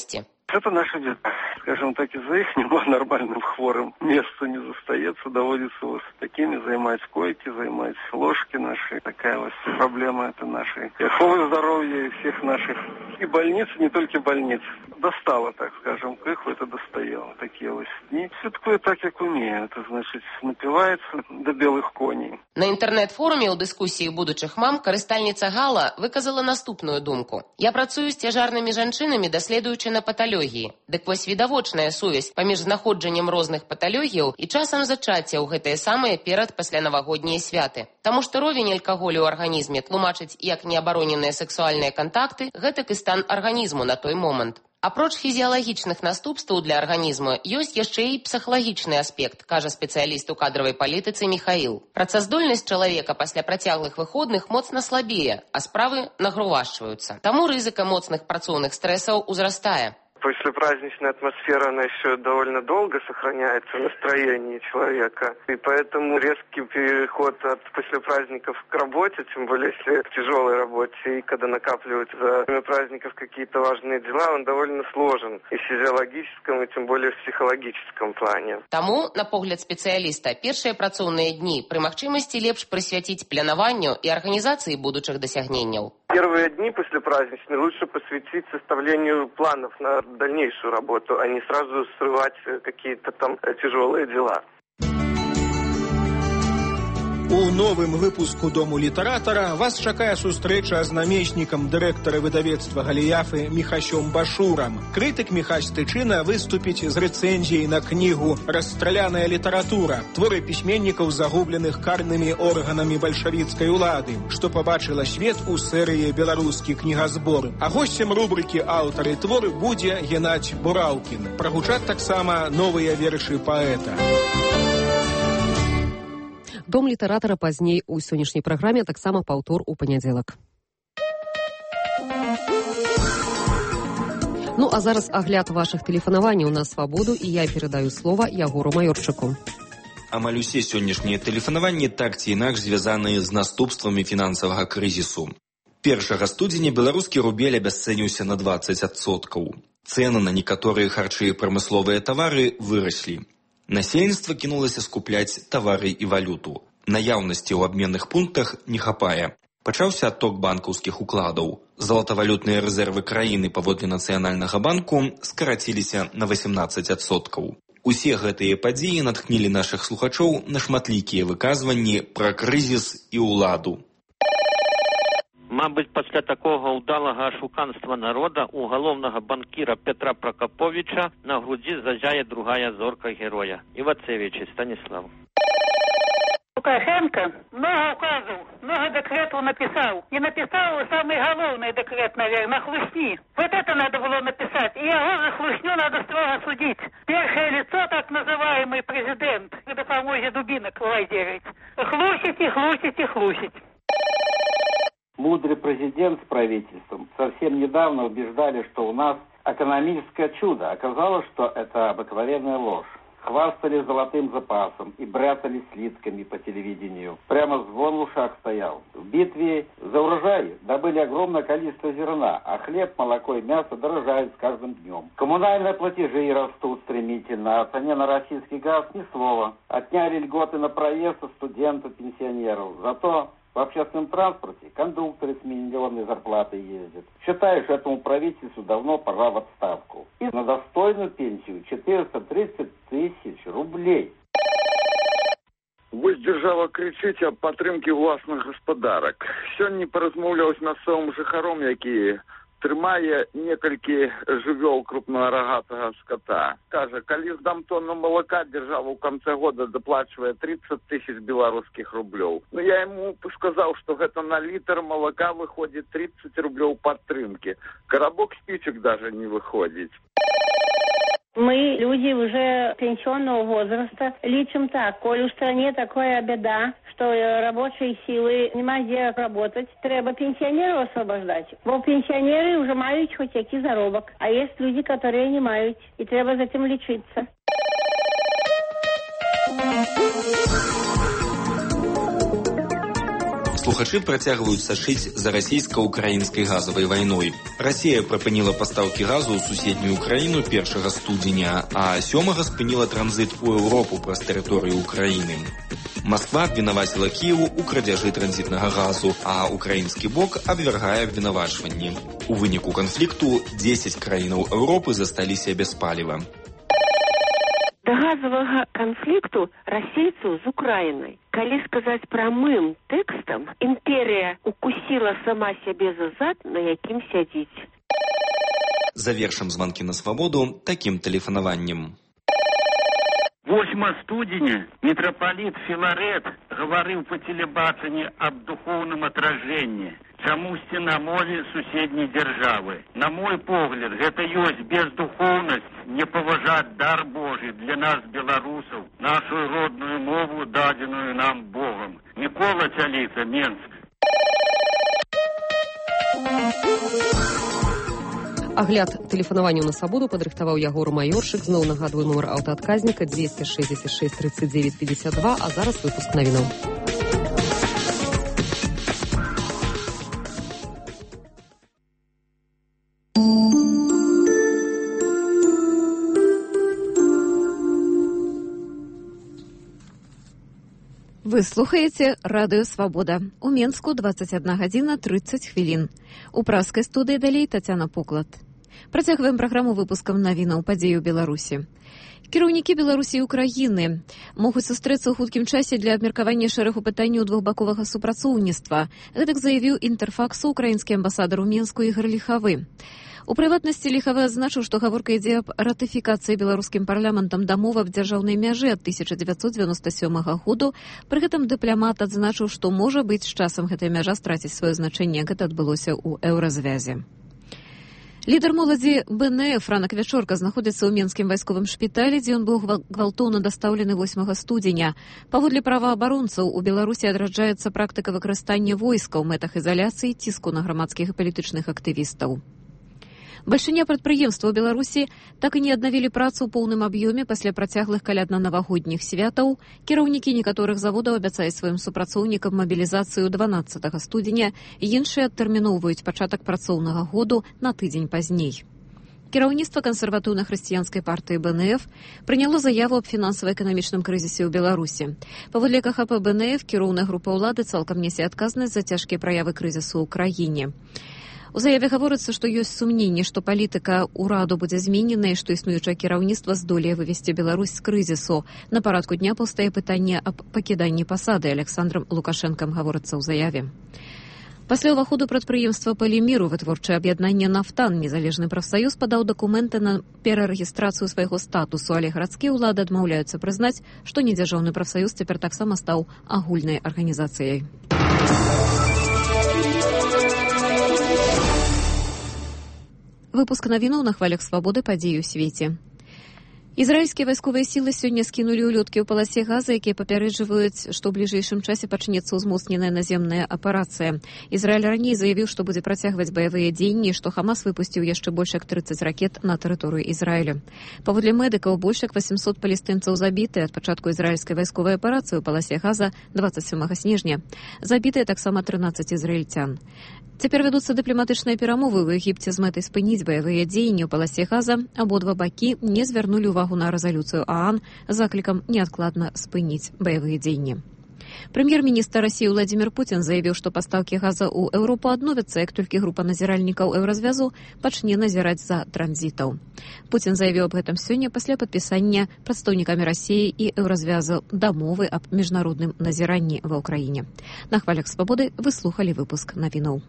Это наша беда. Скажем так, из-за их него нормальным хворым места не застается. Доводится вот с такими занимать койки, занимать ложки наши. Такая вот проблема это нашей и охраны здоровья, и всех наших. И больниц, не только больниц. Достало, так скажем, к их это достаяло. Такие вот дни. Святкует так, как умеют. Это значит, напивается до белых коней. На інтэрнэт-форуме ў дыскусіі будучых мам карыстальніца Гала выказала наступную думку. Я працую з цяжарнымі жанчынамі, даследуючы на паталогіі. Дык вось відавочная сувязь паміж знаходжаннем розных паталогіяў і часам зачацця ў гэтыя самыя перад паслянавагоднія святы. Таму што ровень алкаголю ў арганізме тлумачыць як неабароненыя сексуальныя кантакты, гэтак і стан арганізму на той момант. Апроч фізіялагічных наступстваў для арганізму ёсць яшчэ і псіхалагічны аспект, кажа спецыяліст у кадравай палітыцы Міхаіл. Працаздольнасць чалавека пасля працяглых выходных моцна слабее, а справы нагрувашчваюцца. Таму рызыка моцных працоўных стрэсаў узрастае. Послепраздничная атмосфера, она еще довольно долго сохраняется в настроении человека. И поэтому резкий переход от послепраздников к работе, тем более если в тяжелой работе, и когда накапливаются за время праздников какие-то важные дела, он довольно сложен и в физиологическом, и тем более в психологическом плане. Таму, на погляд спецыяліста, першыя працоўныя дні пры магчымасці лепш прысвяціць планаванню і арганізацыі будучых дасягненняў. Первые дни послепраздничные лучше посвятить составлению планов на дальнейшую работу, а не сразу срывать какие-то там тяжелые дела. У новым выпуску Дому літаратара вас чакае сустрэча з намеснікам дырэктара выдавецтва Галіяфы Міхасём Башурам. Крытык Міхась Тычына выступіць з рэцэнзіяй на кнігу «Расстраляная літаратура. Творы пісьменнікаў, загубленых карнымі органамі бальшавіцкай улады», што пабачыла свет у серыі «Беларускі кнігазбор». А госцем рубрыкі «Аўтары творы» будзе Геннадзь Бураўкін. Прагучаць таксама новыя вершы паэта. Дом літаратара пазней у сённяшняй праграме, таксама паўтор у панядзелак. Ну, а зараз агляд вашых тэлефанаванняў на свабоду, і я перадаю слова Ягору Маёрчыку. Амаль усе сённяшнія тэлефанаванні так ці інакш звязаныя з наступствамі фінансавага крызісу. Першага студзеня беларускі рубель абясцэніўся на дваццаць адсоткаў. Цэны на некаторыя харчы і прамысловыя тавары выраслі. Насельніцтва кінулася скупляць тавары і валюту. Наяўнасці ў абменных пунктах не хапае. Пачаўся адток банкаўскіх укладаў. Залатавалютныя рэзервы краіны паводле Нацыянальнага банку скараціліся на васемнаццаць адсоткаў. Усе гэтыя падзеі натхнілі нашых слухачоў на шматлікія выказванні пра крызіс і ўладу. Мабыць, пасля такога ўдалага ашуканства народа у галоўнага банкіра Петра Прокоповича на грудзі зазяе другая зорка героя. Івацевич, Станіслав. Лукашенко много указов, много декретов написал. И написал самый головный декрет, наверное, хлыстни. Вот это надо было написать. И его за хлыстню надо строго судить. Первое лицо, так называемый президент, когда помозе дубинок лайдерить. Хлусите, хлусите, хлусите. Мудрый президент с правительством совсем недавно убеждали, что у нас экономическое чудо. Оказалось, что это обыкновенная ложь. Хвастали золотым запасом и бряцали слитками по телевидению. Прямо звон в ушах стоял. В битве за урожай добыли огромное количество зерна, а хлеб, молоко и мясо дорожают с каждым днем. Коммунальные платежи растут стремительно, о цене на российский газ ни слова. Отняли льготы на проезд у студентов, пенсионеров. Зато в общественном транспорте кондукторы с миллионной зарплатой ездят. Считаю, что этому правительству давно пора в отставку. И на достойную пенсию четыреста тридцать тысяч рублей. Вось держава кричить о падтрымке власных господарок. Сёння поразмаўляў з мясцовым жыхаром, які трымае некалькі жывёл крупного рогатого скота. Кажа, калі здам тонну молока, держава в конце года доплачивает тридцать тысяч белорусских рублей. Но я ему сказал, что это на литр молока выходит тридцать рублей падтрымки. Коробок спичек даже не выходит. Мы, люди уже пенсионного возраста, лечим так. Коль в стране такая беда, что рабочей силы нема где работать, треба пенсионеров освобождать. Бо пенсионеры уже мають хоть який заробок. А есть люди, которые не мають. И треба за этим лечиться. Слухачы працягваюць сачыць за расійска-украінскай газавай вайной. Расія прыпыніла пастаўкі газу ў суседнюю краіну першага студзеня, а сёмага спыніла транзіт у Еўропу праз тэрыторыю Украіны. Масква абвінаваціла Кіеву ў крадзяжы транзітнага газу, а украінскі бок абвяргае абвінавачванні. У выніку канфлікту дзесяць краінаў Еўропы засталіся без паліва. Да газавага канфлікту расейцаў з Украінай. Калі сказаць прамым тэкстам, імперія укусіла сама сябе за зад, на якім сядзіць. Завершым званкі на свабоду такім тэлефанаваннем. восьмага студзеня мітрапаліт Філарет гаварыў па тэлебачанні аб духоўным атражэнні, чамусьці на мове суседняй дзяржавы. На мой погляд, гэта ёсць бездухоўнасць не паважаць дар Божий для нас, беларусаў, нашу родную мову, дадзеную нам Богом. Мікола Цяліца, Менск. Агляд тэлефанаванняў на свабоду падрыхтаваў Ягор Маёршык. Зноў нагадваю нумар аўтаадказніка двести шестьдесят шесть тридцать девять пятьдесят два, а зараз выпуск навінаў. Вы слухаеце радыё «Свабода». У Менску двадцать одна гадзіна тридцать хвілін. У праскай студыі далей Тацяна Поклад. Працягваем праграму выпускам навінаў падзей у Беларусі. Кіраўнікі Беларусі і Украіны могуць сустрэцца ў хуткім часе для абмеркавання шэрагу пытанняў двухбаковага супрацоўніцтва. Гэтак заявіў інтэрфаксу украінскі амбасадар у Менску Ігар Ліхавы. У прыватнасці Ліхавы адзначыў, што гаворка ідзе аб ратыфікацыі беларускім парламентам дамовы аб дзяржаўнай мяжы ад тысяча дзевяцьсот дзевяноста сёмага году. Пры гэтым дыпламат адзначыў, што можа быць з часам гэтая мяжа страціць сваё значэнне, як гэта адбылося ў еўразвязе. Лідар моладзі БНФ Ранак Вячорка знаходзіцца ў менскім вайсковым шпіталі, дзе ён быў гвалтоўна дастаўлены восьмага студзеня. Паводле праваабаронцаў, у Беларусі адраджаецца практыка выкарыстання войска ў мэтах изаляцыі, ціску на грамадскіх і палітычных актывістаў. Бальшыня прадпрыемстваў Беларусі так і не аднавілі працу ў поўным аб'ёме пасля працяглых калядна-навагодніх святаў. Кіраўнікі некаторых заводаў абяцаюць сваім супрацоўнікам мабілізацыю дванаццатага студзеня, іншыя адтэрміноўваюць пачатак працоўнага году на тыдзень пазней. Кіраўніцтва кансерватыўна-хрысціянскай партыі БНФ прыняло заяву аб фінансава-эканамічным крызісе ў Беларусі. Паводле КХП БНФ, кіроўная група ўлады цалкам нясе адказнасць за цяжкія праявы крызісу ў краіне. У заяве гаворыцца, што ёсць сумненне, што палітыка ўраду будзе зменена і што існуючае кіраўніцтва здолее вывесці Беларусь з крызісу. На парадку дня паўстае пытанне аб пакіданні пасады. Александром Лукашэнкам гаворыцца ў заяве. Пасля ўваходу прадпрыемства «Паліміру» вытворчае аб'яднанне «Нафтан» незалежны прафсаюз падаў дакументы на перарэгістрацыю свайго статусу, але гарадскія ўлады адмаўляюцца прызнаць, што недзяржаўны прафсаюз цяпер таксама стаў агульнай арганізацыяй. Выпуск навінаў на хвалях свабоды падзей у свеце. Ізраільскія вайсковыя сілы сёння скінулі ўлёткі ў паласе газа, якія папярэджваюць, што ў бліжэйшым часе пачнецца ўзмоцненая наземная аперацыя. Ізраіль раней заявіў, што будзе працягваць баявыя дзеянні, што Хамас выпусціў яшчэ больш як трыццаць ракет на тэрыторыю Ізраіля. Паводле медыкаў, больш як восемьсот палестынцаў забітыя ад пачатку ізраільскай вайсковай аперацыі ў паласе газа двадцать сёмага снежня. Забітыя таксама трынаццаць ізраільцян. Цяпер вядуцца дыпламатычныя перамовы ў Егіпце з мэтай спыніць баявыя дзеянні ў паласе газа. Абодва бакі не звярнулі ўвагу на рэзалюцыю ААН з заклікам неадкладна спыніць баявыя дзеянні. Прэм'ер-міністр Расіі Владзімір Пуцін заявіў, што пастаўкі газа ў Еўропу адновяцца, як толькі група назіральнікаў еўразвязу пачне назіраць за транзітаў. Пуцін заявіў аб гэтым сёння пасля падпісання прадстаўнікамі Расіі і еўразвязу дамовы аб міжнародным назіранні ва ўкраіне. На хвалях свабоды вы слухалі выпуск навінаў.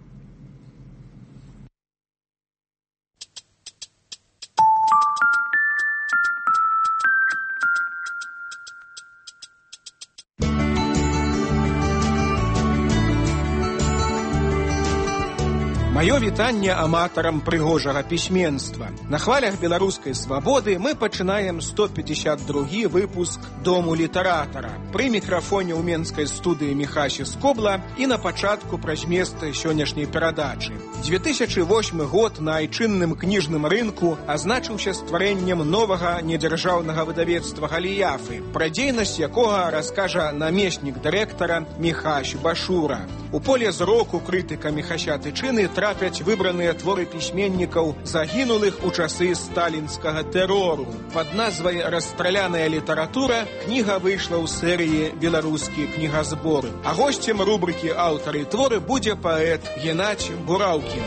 Маё вітанне аматарам прыгожага пісьменства. На хвалях беларускай свабоды мы пачынаем сто пятьдесят другі выпуск Дому літаратара. Пры мікрафоне ў менскай студыі Міхась Скобла і на пачатку пра змест сённяшняй перадачы. две тысячи восьмы год на айчынным кніжным рынку азначыўся стварэннем новага недзяржаўнага выдавецтва Галіяфы, пра дзейнасць якога раскажа намеснік дырэктара Міхась Башура. У поле зроку крытыка Міхася Тычыны трапяць выбраныя творы пісьменнікаў, загінулых у часы сталінскага тэрору. Пад назвай «Расстраляная літаратура» кніга выйшла ў серыі «Беларускі кнігазбор». А госцем рубрыкі «Аўтары творы» будзе паэт Геннадзь Бураўкін.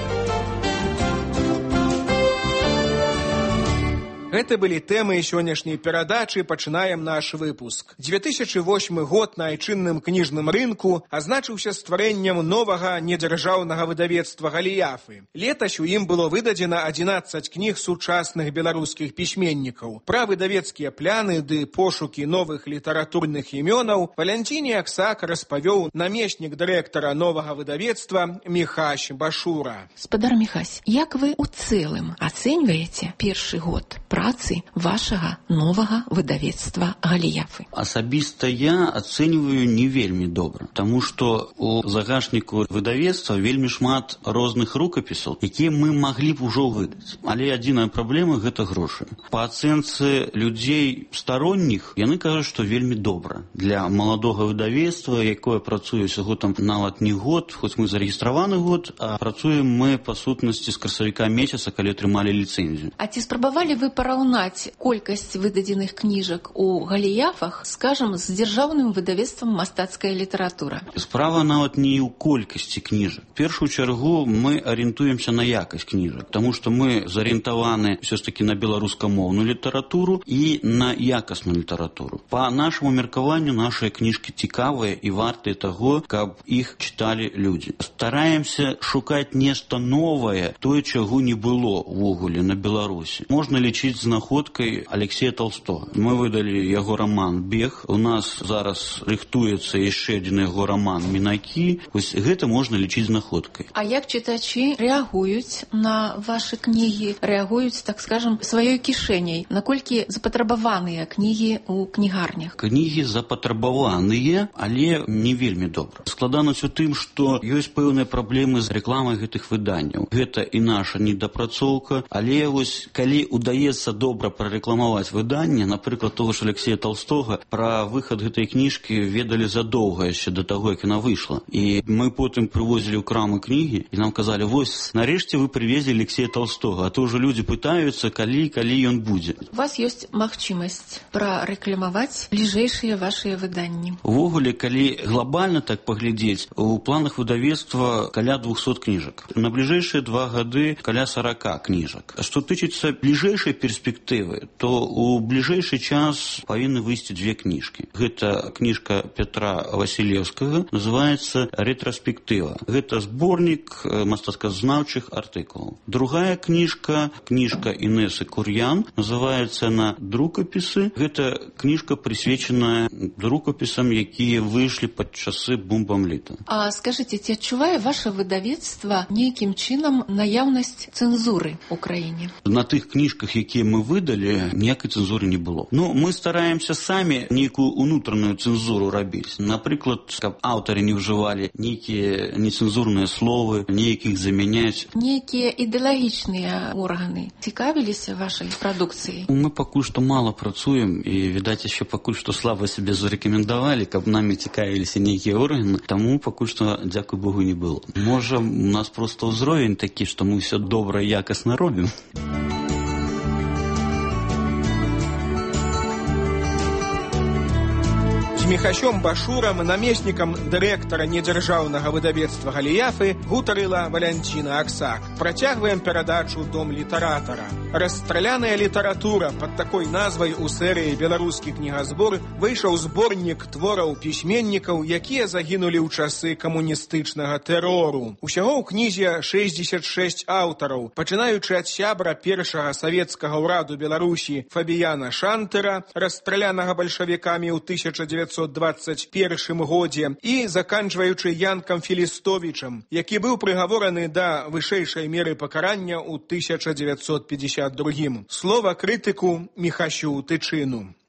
Гэта былі тэмы сённяшняй перадачы. Пачынаем наш выпуск. две тысячи восьмы год на айчынным кніжным рынку азначыўся стварэннем новага недзяржаўнага выдавецтва «Галіяфы». Летась у ім было выдадзена адзінаццаць кніг сучасных беларускіх пісьменнікаў. Пра выдавецкія пляны ды пошукі новых літаратурных імёнаў Валянціне Аксак распавёў намеснік дырэктара новага выдавецтва Міхась Башура. Спадар Міхась, як вы у цэлым ацэньваеце першы год працы вашага новага выдавецтва «Галіяфы»? Асабіста я ацэньваю не вельмі добра, таму што у загашніку выдавецтва вельмі шмат розных рукапісаў, якія мы маглі б ужо выдаць. Але адзіная праблема – гэта грошы. Па ацэнцы людзей старонніх яны кажуць, што вельмі добра. Для маладога выдавецтва, якое працуе ўсяго там нават не год, хоць мы зарэгістраваны год, а працуем мы па сутнасці з красавіка месяца, калі атрымалі ліцэнзію. А ці спрабавалі вы параўнаць колькасць выдадзеных кніжак у «Галіяфах», скажам, з дзяржаўным выдавецтвам «Мастацкая літаратура»? Справа нават не ў колькасці кніжак. В першую чаргу мы арыентуемся на якасць кніжак, таму што мы зарыентаваны ўсё ж такі на беларускамоўную літаратуру і на якасную літаратуру. Па нашаму меркаванню нашыя кніжкі цікавыя і вартыя таго, каб іх чыталі людзі. Стараемся шукаць нешта новае, тое, чаго не было ўвогуле на Беларусі. Можна лічыць знаходкай Алексея Толстога. Мы выдалі яго роман «Бег». У нас зараз рыхтуецца яшчэ адзін яго роман «Мінакі». Вось гэта можна лічыць знаходкай. А як чытачы рэагуюць на вашы кнігі, рэагуюць, так скажам, сваёй кішэняй? Наколькі запатрабаваныя кнігі ў кнігарнях? Кнігі запатрабаваныя, але не вельмі добра. Складанасць у тым, што ёсць пэўныя праблемы з рэкламай гэтых выданняў. Гэта і наша недапрацоўка, але вось калі удаецца добра прарэкламаваць выданне, напрыклад, того ж Алексея Толстога, пра выхад гэтай кніжкі ведалі задоўга яшчэ да таго, як яна выйшла. І мы потым прывозілі ў крамы кнігі, і нам казалі, вось, нарэшце вы прывезлі Алексея Толстога, а то ўжо людзі пытаюцца, калі, калі ён будзе. У вас ёсць магчымасць прарэкламаваць бліжэйшыя вашыя выданні? Увогуле, калі глобальна так паглядзець, у планах выдавецтва каля двухсот кніжак. На бліжэйшыя два гады каля сорока кніжак. Што тычыцца бліжэйшай перспектывы, то у бліжэйшы час павінны выйсці две кніжкі. Гэта кніжка Петра Васілеўскага, называецца «Рэтроспектыва». Гэта зборнік мастацказнаўчых артыкулаў. Другая кніжка, кніжка Інесы Кур'ян, называецца на «Друкапісы». Гэта кніжка прысвечаная друкапісам, якія выйшлі пад часы бомбамліта. А скажыце, ці адчувае ваше выдавецтва нейкім чынам наяўнасць цэнзуры ў краіне? На тых кніжках, якія мы выдалі, ніякай цэнзуры не было. Ну, мы стараемся самі нейкую унутраную цэнзуру рабіць. Напрыклад, каб аўтары не ўжывалі нейкія нецэнзурныя словы, нейкіх замяняць. Нейкія ідэалагічныя органы цікавіліся вашай прадукцыяй? Мы пакуль што мала працуем і, відаць, яшчэ пакуль што слаба сябе зарэкамендавалі, каб намі цікавіліся нейкія органы, таму пакуль што, дзякуй Богу, не было. Можа, у нас проста ўзровень такі, што мы ўсё добра і якасна робім. З Міхасём Башурам, намеснікам дырэктара недзяржаўнага выдавецтва «Галіяфы», гутарыла Валянціна Аксак. Працягваем перадачу «Дом літаратара». «Расстраляная літаратура» пад такой назвай у серыі «Беларускі кнігазбор» выйшаў зборнік твораў пісьменнікаў, якія загінулі ў часы камуністычнага тэрору. Усяго ў кнізе шэсцьдзесят шэсць аўтараў, пачынаючы ад сябра першага савецкага ўраду Беларусі Фабіяна Шантера, расстралянага бальшавікамі ў тысяча дзевяцьсот дваццаць першым годзе, і заканчваючы Янкам Філістовічам, які быў прыгавораны да вышэйшай меры пакарання ў тысяча дзевяцьсот пятьдесят другім. Слова крытыку Міхасю Тычыну.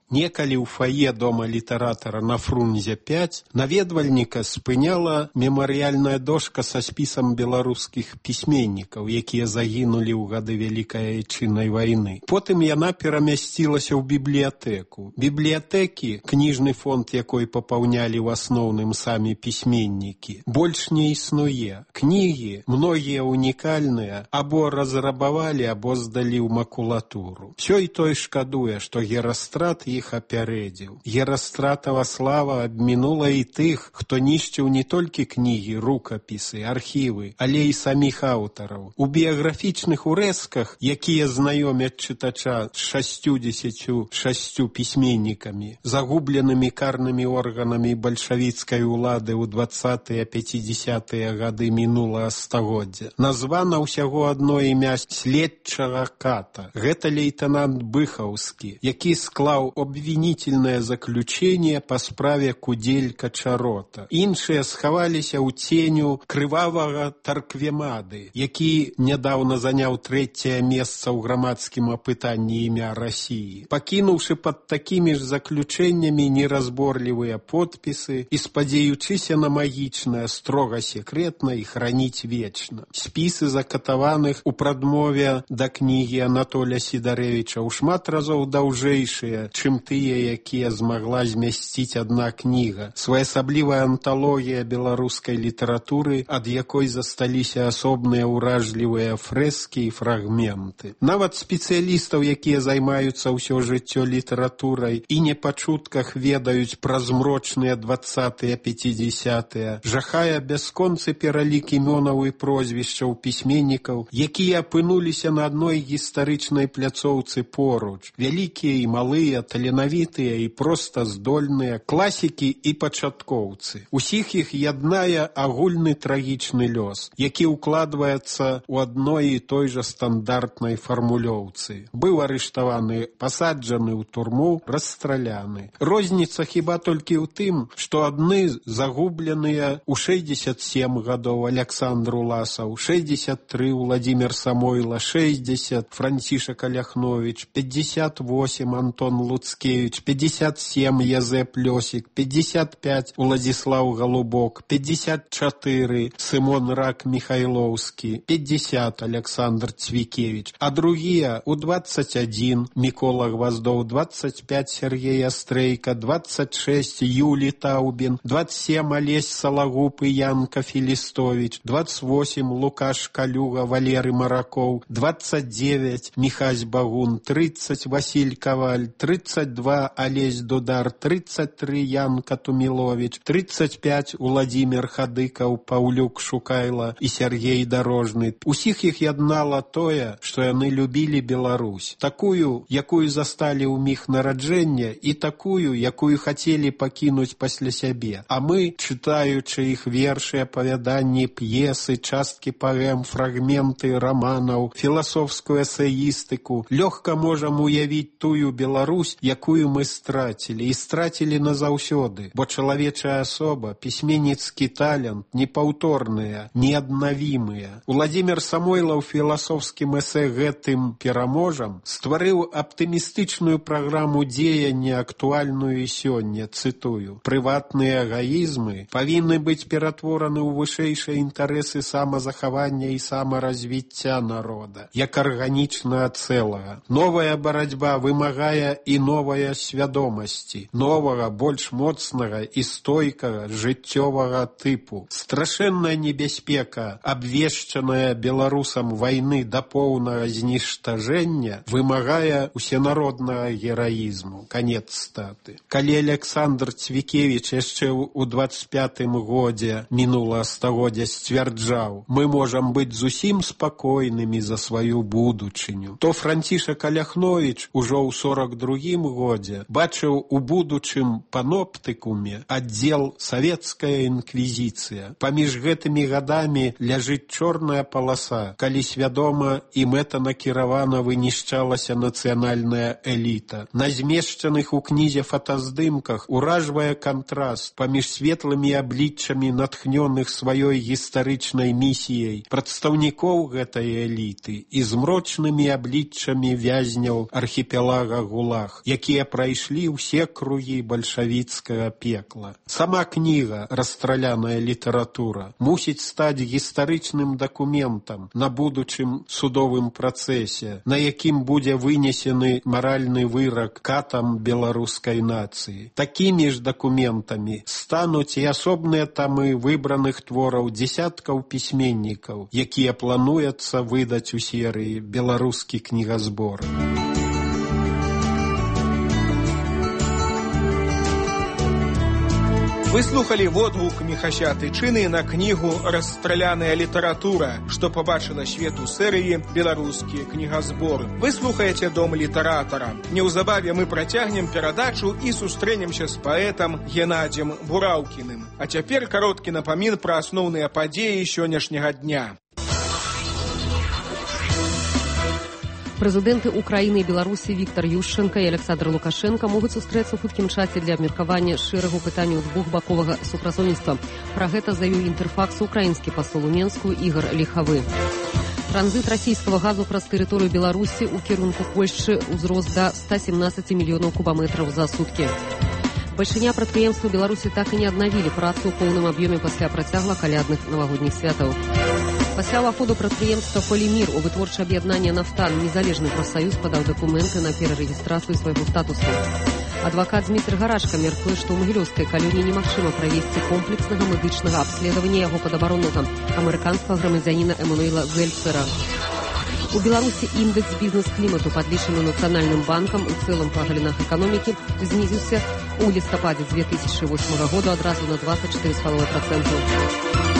Некалі ў фае дома літаратара на Фрунзе пяць наведвальніка спыняла мемарыяльная дошка са спісам беларускіх пісьменнікаў, якія загінулі ў гады Вялікай Айчыннай вайны. Потым яна перамясцілася ў бібліятэку. Бібліятэкі, кніжны фонд якой папаўнялі ў асноўным самі пісьменнікі, больш не існуе. Кнігі, многія унікальныя, або разрабавалі, або здалі ў макулатуру. Сёй той шкадуе, што Герастрат іх апярэдзіў. Герастратава слава абмінула і тых, хто нішчыў не толькі кнігі, рукапісы, архівы, але і саміх аўтараў. У біяграфічных урэзках, якія знаёмяць чытача з шасцюдзесяццю шасцю пісьменнікамі, загубленымі карнымі органамі бальшавіцкай улады ў дваццатыя пяцідзясятыя гады мінулага стагоддзя, названа ўсяго адно імя следчага ката. Гэта лейтенант Быхаўскі, які склаў обвинительное заключение по справе Кудзель-Качарота. Іншыя схаваліся ў ценю крывавага Тарквемады, які нядаўна заняў трэцяе месца ў грамадскім апытанні імя Расіі, пакінуўшы пад такімі ж заключэннямі неразборлівыя подпісы і спадзеючыся на магічнае, строга секретна і храніць вечна. Спісы закатаваных у прадмове да кнігі Анатоля Сідарэвіча ў шмат разоў даўжэйшыя, чым тыя, якія змагла змясціць адна кніга. Своеасаблівая анталогія беларускай літаратуры, ад якой засталіся асобныя ўражлівыя фрэскі і фрагменты. Нават спецыялістаў, якія займаюцца ўсё жыццё літаратурай і не па чутках ведаюць пра змрочныя дваццатыя пяцідзясятыя, жахае бясконцы пералік імёнаў і прозвішчаў пісьменнікаў, якія апынуліся на адной гістарычнай пляцоўцы поруч. Вялікія і малыя, таленавітыя і проста здольныя, класікі і пачаткоўцы. Усіх іх яднае агульны трагічны лёс, які ўкладваецца ў адной і той жа стандартнай фармулёўцы. Быў арыштаваны, пасаджаны ў турму, расстраляны. Розніца хіба толькі ў тым, што адны загубленыя ў шэсцьдзесят сем гадоў Аляксандр Уласаў, шэсцьдзесят тры Владзімир Самойла, шэсцьдзесят Францішак Аляхновіч, пятьдесят восемь Антон Луцкевич, пятьдесят семь Язэп Лёсік, пятьдесят пять Уладзіслаў Галубок, пятьдесят четыре Сымон Рак Михайлоўскі, пятьдесят Александр Цвікевич, а другие у двадцать один Микола Гвоздов, двадцать пять Сергей Острейко, двадцать шесть Юлий Таубин, двадцать семь Олесь Сологуб и Янка Филистович, двадцать восемь Лукаш Калюга, Валерий Мараков, двадцать девять Михась Багун, тридцать Василь Коваль, тридцать два Олесь Дудар, тридцать три Янка Тумилович, тридцать пять Владимир Хадыкаў, Паўлюк Шукайла и Сергей Дорожный. Усіх іх яднала тое, што яны любілі Беларусь, такую, якую засталі ў міг нараджэння, і такую, якую хацелі пакінуць пасля сябе. А мы, чытаючы іх вершы, апавяданні, п'есы, часткі паэм, фрагменты раманаў, філасофскую эсеістыку, лёгка можам уявіць тую Беларусь, якую мы страцілі, і страцілі назаўсёды, бо чалавечая асоба, пісьменніцкі талент, непаўторныя, неаднавімыя. Владзімир Самойлаў філасофскім эсэ гэтым пераможам стварыў аптымістычную праграму дзеяння, актуальную і сёння, цытую: «Прыватныя эгоізмы павінны быць ператвораны ў вышэйшыя інтарэсы самазахавання і самаразвіцця народа, як арганічнага цэлага. Новая барацьба вымагае і новая свядомасці, новага, больш моцнага і стойкага жыццёвага тыпу. Страшэнная небяспека, абвешчаная беларусам вайны да поўнага зніштажэння, вымагае усенароднага гераізму». Канец статы. Калі Александр Цвікевич яшчэ ў двадцать пятым годзе мінулага стагоддзя сцвярджаў: «Мы можам быць зусім спакойнымі за сваю будучыню», то Францішак Аляхновіч ужо ў сорок другім годзе бачыў у будучым паноптыкуме аддзел савецкая інквізіцыя. Паміж гэтымі гадамі ляжыць чорная паласа, калі свядома і мэтанакіравана вынішчалася нацыянальная эліта. На змешчаных у кнізе фотаздымках уражвае кантраст паміж светлымі абліччамі натхнёных сваёй гістарычнай місіяй прадстаўнікоў гэтай эліты і змрочнымі абліччамі вязняў архіпелага ГУЛАГ, якія прайшлі ўсе кругі бальшавіцкага пекла. Сама кніга «Расстраляная літаратура» мусіць стаць гістарычным дакументам на будучым судовым працэсе, на якім будзе вынесены маральны вырак катам беларускай нацыі. Такімі ж дакументамі стануць і асобныя тамы выбраных твораў дзесяткаў пісьменнікаў, якія плануецца выдаць у серыі «Беларускі кнігазбор». Вы слухали водгук Міхася Тычыны на кнігу «Расстраляная літаратура», што пабачыла свет у серыі «Беларускі кнігазбор». Вы слухаеце Дом літаратара. Неўзабаве мы працягнем перадачу і сустрэнемся з паэтам Геннадзем Бураўкіным. А цяпер кароткі напамін пра асноўныя падзеі сённяшняга дня. Прэзідэнты Украіны і Беларусі Віктар Ющенка і Александр Лукашенка могуць сустрэцца ў хуткім часе для абмеркавання шэрагу пытанняў двухбаковага супрацоўніцтва. Пра гэта заявіў Інтэрфаксу украінскі пасол у Менску Ігор Ліхавы. Транзит расійскага газу праз тэрыторыю Беларусі ў кірунку Польшчы ўзрос да ста сямнадцаці мільёнаў кубаметраў за суткі. Бальшыня прадпрыемстваў Беларусі так і не аднавілі працу ў поўным аб'ёме пасля працягла калядных навагодніх святаў. Пасля ўваходу прадпрыемства «Полімір» у вытворчае аб'яднанне «Нафтан» незалежны прафсаюз падаў дакументы на перарэгістрацыю свайго статусу. Адвакат Дмітрый Гарашка мяркуе, што ў Магілёўскай калоніі немагчыма правесці комплекснага медычнага абследавання яго падабароннага амерыканскага грамадзяніна Эмануіла Зельцера. У Беларусі індэкс бізнес-клімату, падлічаны Нацыянальным банкам у цэлым па галінах эканомікі, знізіўся ў лістападзе две тысячы восьмага года адразу на двадцать четыре целых пять десятых процента.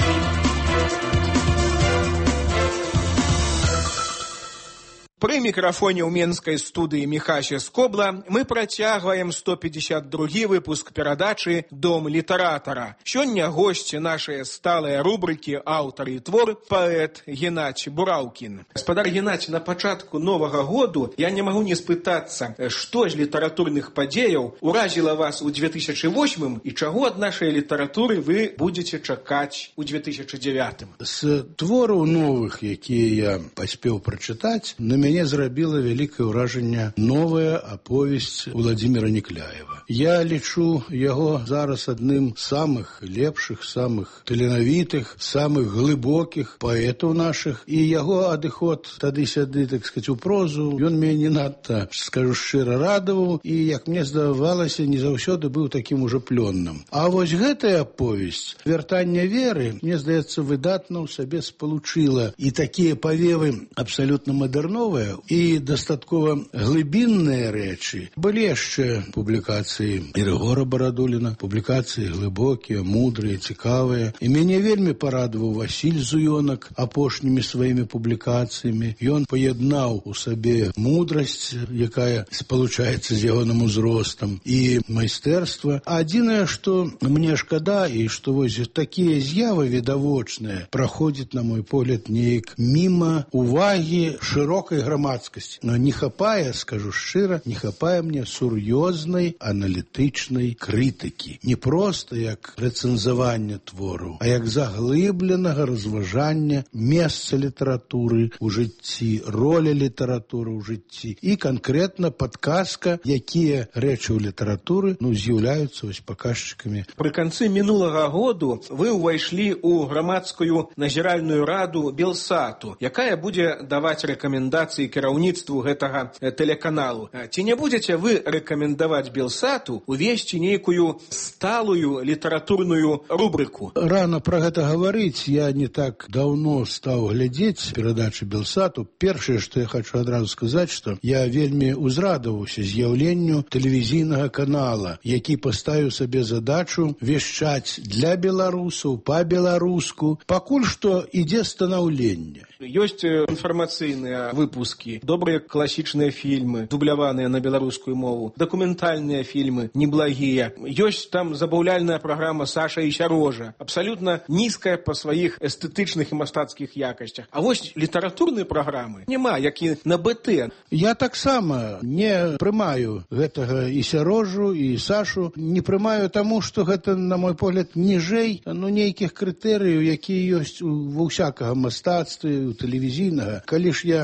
Пры мікрафоне ў менскай студыі Міхася Скобла мы працягваем сто пятьдесят другі выпуск перадачы «Дом літаратара». Сёння госці нашай сталыя рубрыкі «Аўтар і твор» паэт Геннадзь Бураўкін. Гаспадар Геннадзь, на пачатку новага году я не магу не спытацца, што з літаратурных падзеяў уразіла вас у две тысячи восьмым і чаго ад нашай літаратуры вы будзеце чакаць у две тысячи девятым? З твораў новых, якія я паспеў прачытаць, на мяне Мяне зрабіла вялікае ўражанне новая аповесць Владзіміра Некляева. Я лічу яго зараз адным з самых лепшых, самых таленавітых, самых глыбокіх паэтаў нашых, і яго адыход тады-сяды, так сказаць, у прозу, ён мяне не надта, скажу шчыра, радаваў, і, як мне здавалася, не заўсёды быў такім ужо плённым. А вось гэтая аповесць «Вяртанне веры», мне здаецца, выдатна ў сабе спалучыла і такія павевы абсалютна мадэрновыя, і дастаткова глыбінныя рэчы. Былі яшчэ публікацыі Ірыгора Барадуліна, публікацыі глыбокія, мудрыя, цікавыя. І мяне вельмі парадаваў Васіль Зуёнак апошнімі сваімі публікацыямі. Ён паяднаў у сабе мудрасць, якая спалучаецца з ягоным узростам, і майстэрства. А адзінае, што мне шкада, і што вось такія з'явы відавочныя праходзяць, на мой погляд, неяк міма увагі шырокай грамадскасці. Но не хапае, скажу шчыра, не хапае мне сур'ёзнай аналітычнай крытыкі. Не проста як рэцэнзаванне твораў, а як заглыбленага разважання месца літаратуры ў жыцці, роля літаратуры ў жыцці і канкрэтна падказка, якія рэчы ў літаратуры ну, з'яўляюцца вось паказчыкамі. Пры канцы мінулага году вы ўвайшлі ў грамадскую назіральную раду Белсату, якая будзе даваць рэкамендацыі кіраўніцтву гэтага тэлеканалу. Ці не будзеце вы рэкамендаваць Белсату увесці нейкую сталую літаратурную рубрыку? Рана пра гэта гаварыць. Я не так даўно стаў глядзець перадачы Белсату. Першае, што я хачу адразу сказаць, што я вельмі узрадаваўся з'яўленню тэлевізійнага канала, які паставіў сабе задачу вешчаць для беларусаў, па-беларуску. Пакуль што ідзе станаўленне. Ёсць інфармацыйныя выпускі, добрыя класічныя фільмы, дубляваныя на беларускую мову, дакументальныя фільмы, неблагія. Ёсць там забаўляльная праграма «Саша і Сярожа», абсалютна нізкая па сваіх эстэтычных і мастацкіх якасцях. А вось літаратурныя праграмы няма, як і на БТ. Я таксама не прымаю гэтага і Сярожу, і Сашу. Не прымаю таму, што гэта, на мой погляд, ніжэй ну, нейкіх крытэрыяў, якія ёсць ва ўсякага мастацтва, тэлевізійнага. Калі ж я слухаю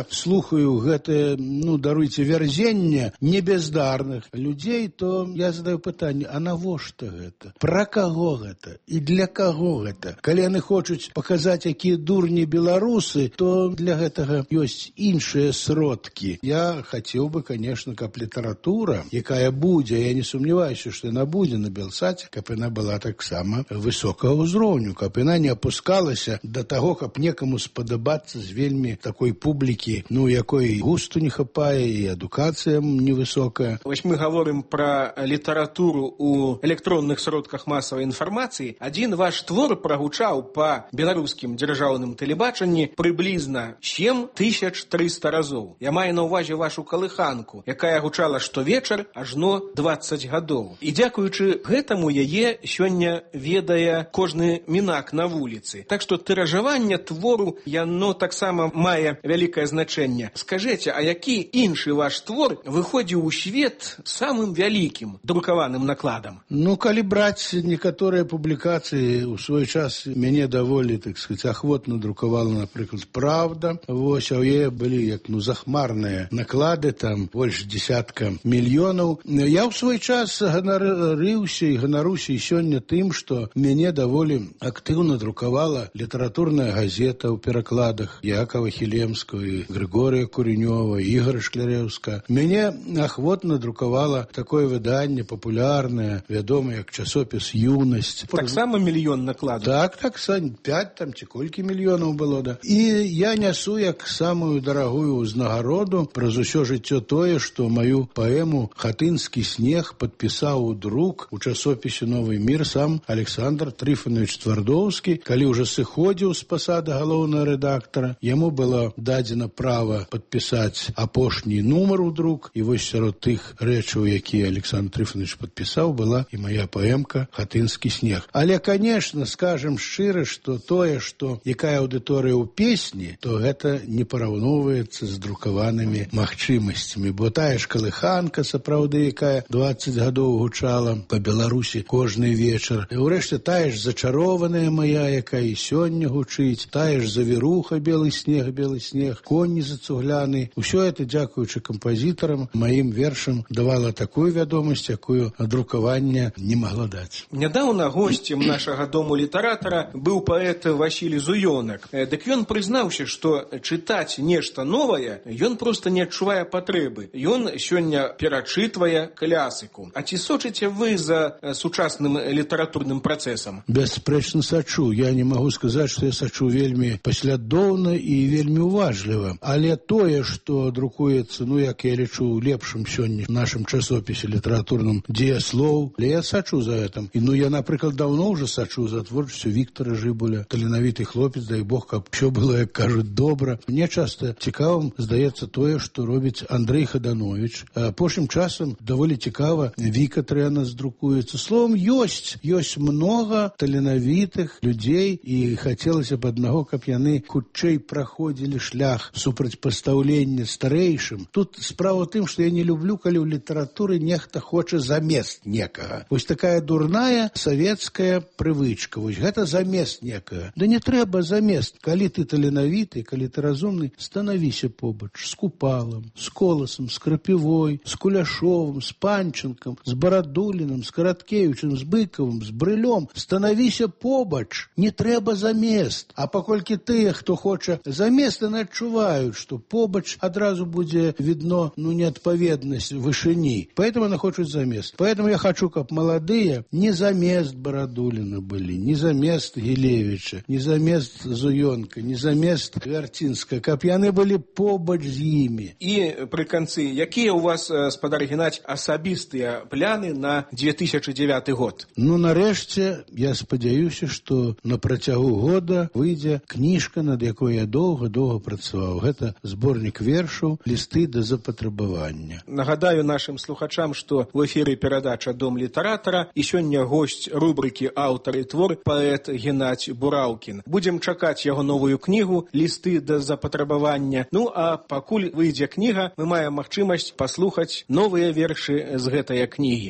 слухаю гэтае, ну, даруйце, вярзенне небездарных людзей, то я задаю пытанне, а навошта гэта? Пра каго гэта? І для каго гэта? Калі яны хочуць паказаць, якія дурні беларусы, то для гэтага ёсць іншыя сродкі. Я хацеў бы, конечно, каб літаратура, якая будзе, я не сумняваюся, што яна будзе на Белсаце, каб яна была таксама высокага ўзроўню, каб яна не опускалася да таго, каб некаму спадабацца з вельмі такой публікі, ну, якой густу не хапае і адукацыя невысокая. Вось мы гаворым пра літаратуру ў электронных сродках масавай інфармацыі. Адзін ваш твор прагучаў па беларускім дзяржаўным тэлебачанні прыблізна сем тысяч трыста разоў. Я маю на ўвазе вашу калыханку, якая гучала штовечар ажно дваццаць гадоў. І дзякуючы гэтаму яе сёння ведае кожны мінак на вуліцы. Так што тыражаванне твору, яно таксама мае вялікае значэнне. Скажыце, а які іншы ваш твор выходзіў у свет самым вялікім друкаваным накладам? Ну, калі браць некаторыя публікацыі, у свой час мяне даволі, так сказать, ахвотна друкавала, напрыклад, «Правда». Вось, а ў яе былі, як, ну, захмарныя наклады, там, больш десятка мільёнаў. Я ў свой час ганарыўся і ганаруся і сёння тым, што мяне даволі актыўна друкавала літаратурная газета ў перакладах Якова Хілемскага і Григорія Куренёва, Ігора Шклярэўска. Мяне ахвотна друкавала такое выданне папулярнае, вядомае як часопіс «Юнасць». Таксама мільён накладаў? Так, так, пяць там ці колькі мільёнаў было, да. І я нясу як самую дарагую ўзнагароду праз усё жыццё тое, што маю паэму «Хатынскі снег» падпісаў у друк у часопісе «Новы мір» сам Александр Трифонович Твардоўскі. Калі ўжо сыходзіў з пасады галоўнага рэдактара, яму было дадзена права падпісаць апошні нумар у друк, і вось сярод тых рэчаў, якія Александр Трифонович падпісаў, была і моя паэмка «Хатынскі снег». Але, конечно, скажем шчыра, што тое, што якая аўдыторыя ў песні, то гэта не параўноўваецца з друкаванымі магчымасцямі, бо тая ж калыханка, сапраўды, якая дваццаць гадоў гучала па Беларусі кожны вечар. І ўрэшце тая ж зачарованая моя, якая і сёння гучыць, тая ж завіруха «Белы снег, белы снег», «Коні зацугляны». Усё это, дзякуючы кампазітарам, маім вершам давала такую вядомасць, якую друкаванне не магло даць. Нядаўна госцем нашага дому літаратара быў паэт Васіль Зуёнак. Дык ён прызнаўся, што чытаць нешта новае ён проста не адчувае патрэбы. Ён сёння перачытвае клясыку. А ці сочыце вы за сучасным літаратурным працэсам? Бясспрэчна сачу. Я не магу сказаць, што я сачу вельмі паслядоўна і вельмі уважліва. Але тое, што друкуецца, ну, як я лічу, у лепшым сёння нашым часопісе літаратурным «Дзеяслоў», але я сачу за гэтым. І, ну, я, напрыклад, даўно ўжо сачу за творчасцю Віктара Жыбуля. Таленавіты хлопец, дай Бог, каб усё было, як кажуць, добра. Мне часта цікавым здаецца тое, што робіць Андрэй Хаданович. А апошнім часам даволі цікава Віка Трэнас друкуецца. Словом, ёсць, ёсць многа таленавітых людзей, і хацелася б аднаго, каб яны хутчэй праходзілі шлях супрацьпастаўлення старэйшым. Тут справа ў тым, што я не люблю, калі ў літаратуры нехта хоча замест некага. Вось такая дурная савецкая прывычка. Вось гэта замест некага. Да не трэба замест. Калі ты таленавіты, калі ты разумны, станавіся побач з Купалам, з Коласам, з Крапівой, з Куляшовым, з Панченкам, з Барадуліным, з Караткевічем, з Быкавым, з Брылём. Станавіся побач. Не трэба замест. А паколькі тыя, хто хоча замест, яны адчуваюць, што побач адразу будзе видно, ну, неадпаведнасць вышыні. Поэтому яны хочуць замест. Поэтому я хочу, каб маладыя не замест Барадуліна былі, не замест Гілевіча, не замест Зуёнка, не замест Вярцінска, каб яны былі побач з імі. І пры канцы, якія ў вас, спадар Геннадзь, асабістыя пляны на две тысячи девяты год? Ну, нарэшце, я спадзяюся, што на працягу года выйдзе кніжка, над якой я доўга-доўга працаваў. Гэта зборнік вершаў «Лісты да запатрабавання». Нагадаю нашым слухачам, што ў эфіры перадача «Дом літаратара» і сёння госць рубрыкі «Аўтар і твор» паэт Геннадзь Бураўкін. Будзем чакаць яго новую кнігу «Лісты да запатрабавання». Ну, а пакуль выйдзе кніга, мы маем магчымасць паслухаць новыя вершы з гэтае кнігі.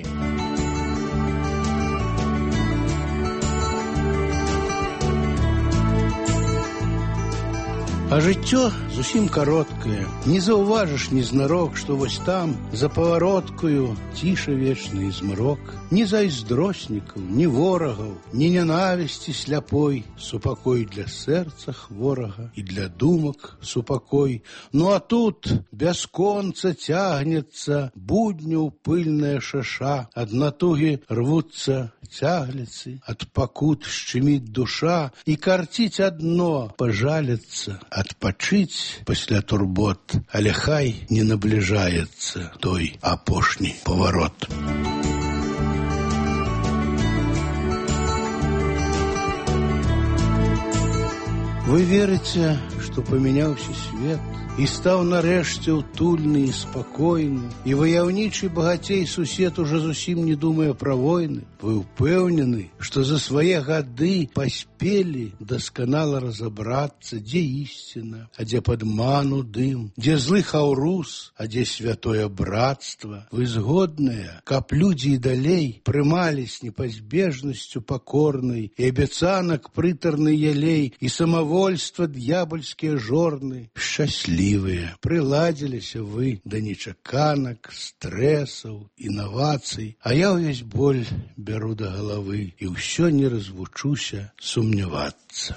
А жыццё зусім кароткае. Не заўважыш незнарок, што вось там, за павароткаю, ціша вечны і змрок. Ні зайздроснікаў, ні ворагаў, ні нянавісці сляпой, супакой для сэрца хворага і для думак супакой. Ну а тут бясконца цягнецца будню пыльная шаша, ад натугі рвуцца цягліцы, ад пакут шчыміць душа, і карціць адно пажаліцца, адпачыць пасля турбот, але хай не набліжаецца той апошні паварот. Вы верыце, што памяняўся свет і стаў нарэшце утульны і спакойны, і ваяўнічы багацей сусед уже зусім не думае пра войны. Вы ўпэўнены, што за свае гады паспелі дасканала разабрацца, дзе ісціна, а дзе падману дым, дзе злы хаўрус, а дзе святое братства. Вы згодныя, каб людзі і далей прымалі з непазбежнасцю пакорнай і абяцанак прытарны ялей і самавольства д'ябальскія жорны. Шчаслівыя, прыладзіліся вы да нечаканак, стрэсаў, інавацый, а я ўвесь боль бяру да галавы і ўсё не развучуся сумнявацца.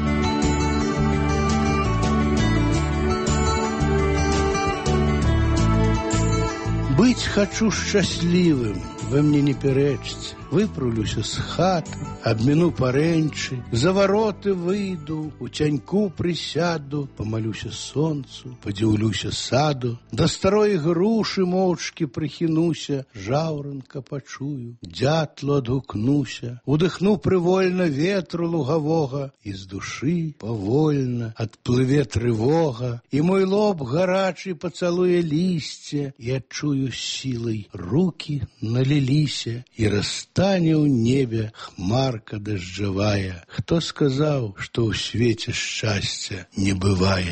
Быць хачу шчаслівым, вы мне не пярэчце. Выпраўлюся з хаты, абміну парэнчы, за вароты выйду, у цяньку прысяду, памалюся сонцу, падзіўлюся саду, да старой грушы моўчкі прыхінуся, жаўранка пачую, дятлу адгукнуся, удыхну прывольна ветру лугавога, і з душы павольна адплыве трывога, і мой лоб гарачы пацалуе лісце, і адчую сілай рукі наліліся, і растане ў небе хмарка дажджавая. Хто сказаў, што ў свеце шчасця не бывае?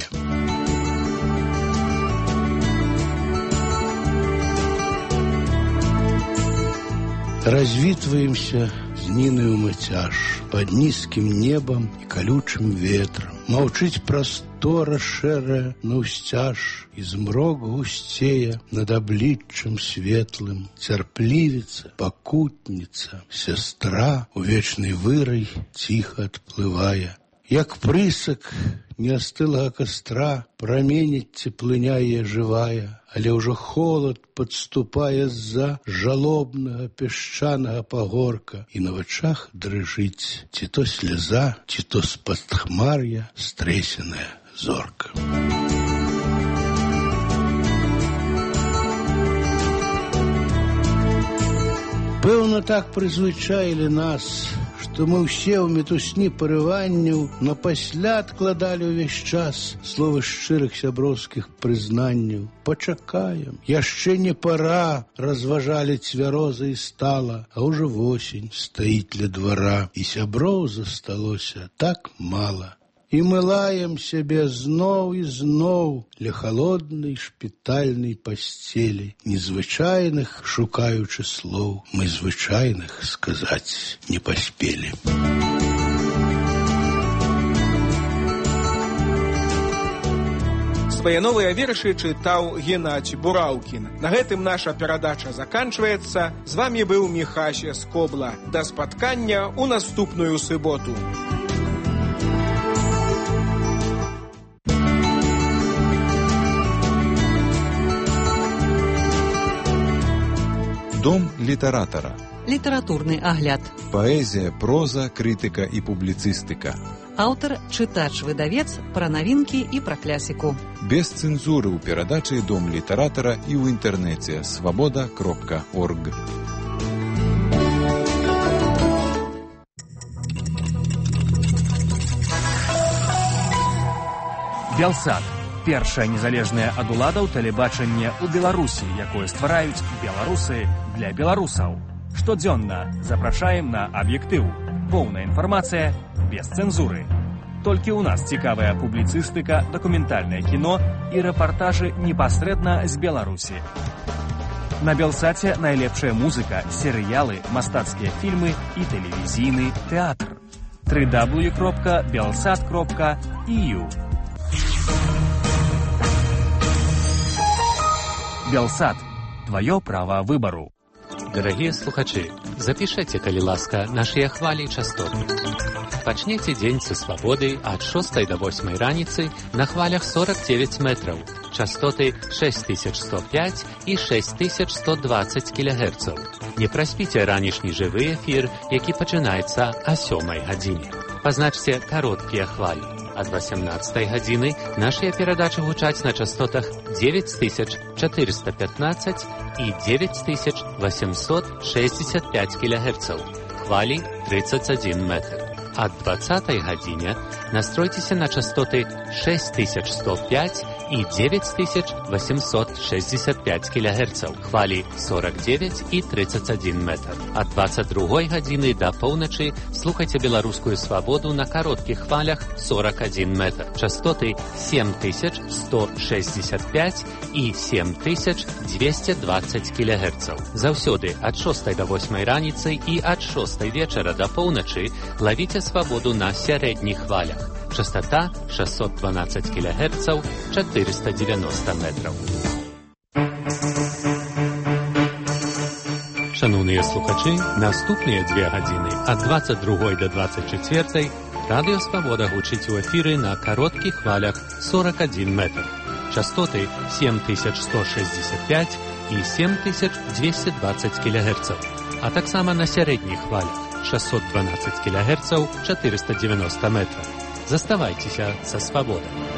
Развітваемся з Нінаю Мацяж пад нізкім небам і калючым ветрам. Маўчыць прастора шэрая наўсцяж, і змрок гусцее над абліччам светлым. Цярплівіца, пакутніца, сястра у вечнай вырай ціха адплывае. Як прысак неастылага кастра праменіць цеплыня яе жывая, але ўжо холад падступае з-за жалобнага пясчанага пагорка, і на вачах дрыжыць ці то сляза, ці то з-пад хмар'я стрэсеная зорка. Пэўна, так прызвычаілі нас, што мы ўсе ў мітусні парыванняў, но пасля адкладалі ўвесь час словы шчырых сяброўскіх прызнанняў. Пачакаем, яшчэ не пара, разважалі цвяроза і стала, а ўжо восень стаіць ля двара, і сяброў засталося так мала. І мы лаем сябе зноў і зноў ля халоднай шпітальнай пасцелі, незвычайных шукаючы слоў, мы звычайных сказаць не паспелі. Свае новыя вершы чытаў Геннадзь Бураўкін. На гэтым наша перадача заканчваецца. З вамі быў Міхася Скобла. Да спаткання ў наступную суботу. Дом літаратара. Літаратурны агляд. Паэзія, проза, крытыка і публіцыстыка. Аўтар, чытач-выдавец, пра навінкі і пра клясіку. Без цэнзуры ў перадачы Дом літаратара і ў інтэрнэце свабода кропка орг. Белсат. Першае незалежнае ад уладаў тэлебачанне ў Беларусі, якое ствараюць беларусы для беларусаў. Штодзённа запрашаем на аб'ектыў. Поўная інфармацыя без цэнзуры. Толькі ў нас цікавая публіцыстыка, дакументальнае кіно і рэпартажы непасрэдна з Беларусі. На Белсаце найлепшая музыка, серыялы, мастацкія фільмы і тэлевізійны тэатр. дабл ю дабл ю дабл ю крапка белсат крапка і ю Белсат. Твое право выбору. Дорогие слухачи, запишите, калі ласка, наши хвали и частоты. Пачнете день со свободы от шостой до восьмой раницы на хвалях сорок девять метров, частоты шесть тысяч сто пять и шесть тысяч сто двадцать килогерцев. Не проспите ранішні живий ефір, який починається о сьомой годині. Позначте короткие хвали. От восемнадцатой годины наши передачи гучать на частотах девять тысяч четыреста пятнадцать и девять тысяч восемьсот шестьдесят пять килогерцев. Хвали тридцать один метр. От двадцатой године настройтесь на частоты шесть тысяч сто пять и девять тысяч восемьсот шестьдесят пять килогерцев. Хвали сорок девять и тридцать один метр. От двадцать другой годины до полночи слухайте белорусскую свободу на коротких хвалях сорок один метр. Частоты семь тысяч сто шестьдесят пять и семь тысяч двести двадцать килогерцев. Завсёды от шостой до восьмой раницы и от шостой вечера до полночи ловите свободу на средних хвалях. Частота шестьсот двенадцать килогерцев, четыреста девяносто метров. Шановні слухачі, наступні дві години від двадцять другої до двадцять четвертої Радіо Свобода гучить у ефірі на коротких хвалях сорок один метр. Частоти семь тысяч сто шестьдесят пять и семь тысяч двести двадцать килогерцев, а так само на середніх хвалях шестьсот двенадцать килогерцев, четыреста девяносто метров. Заставайтесь со свободой.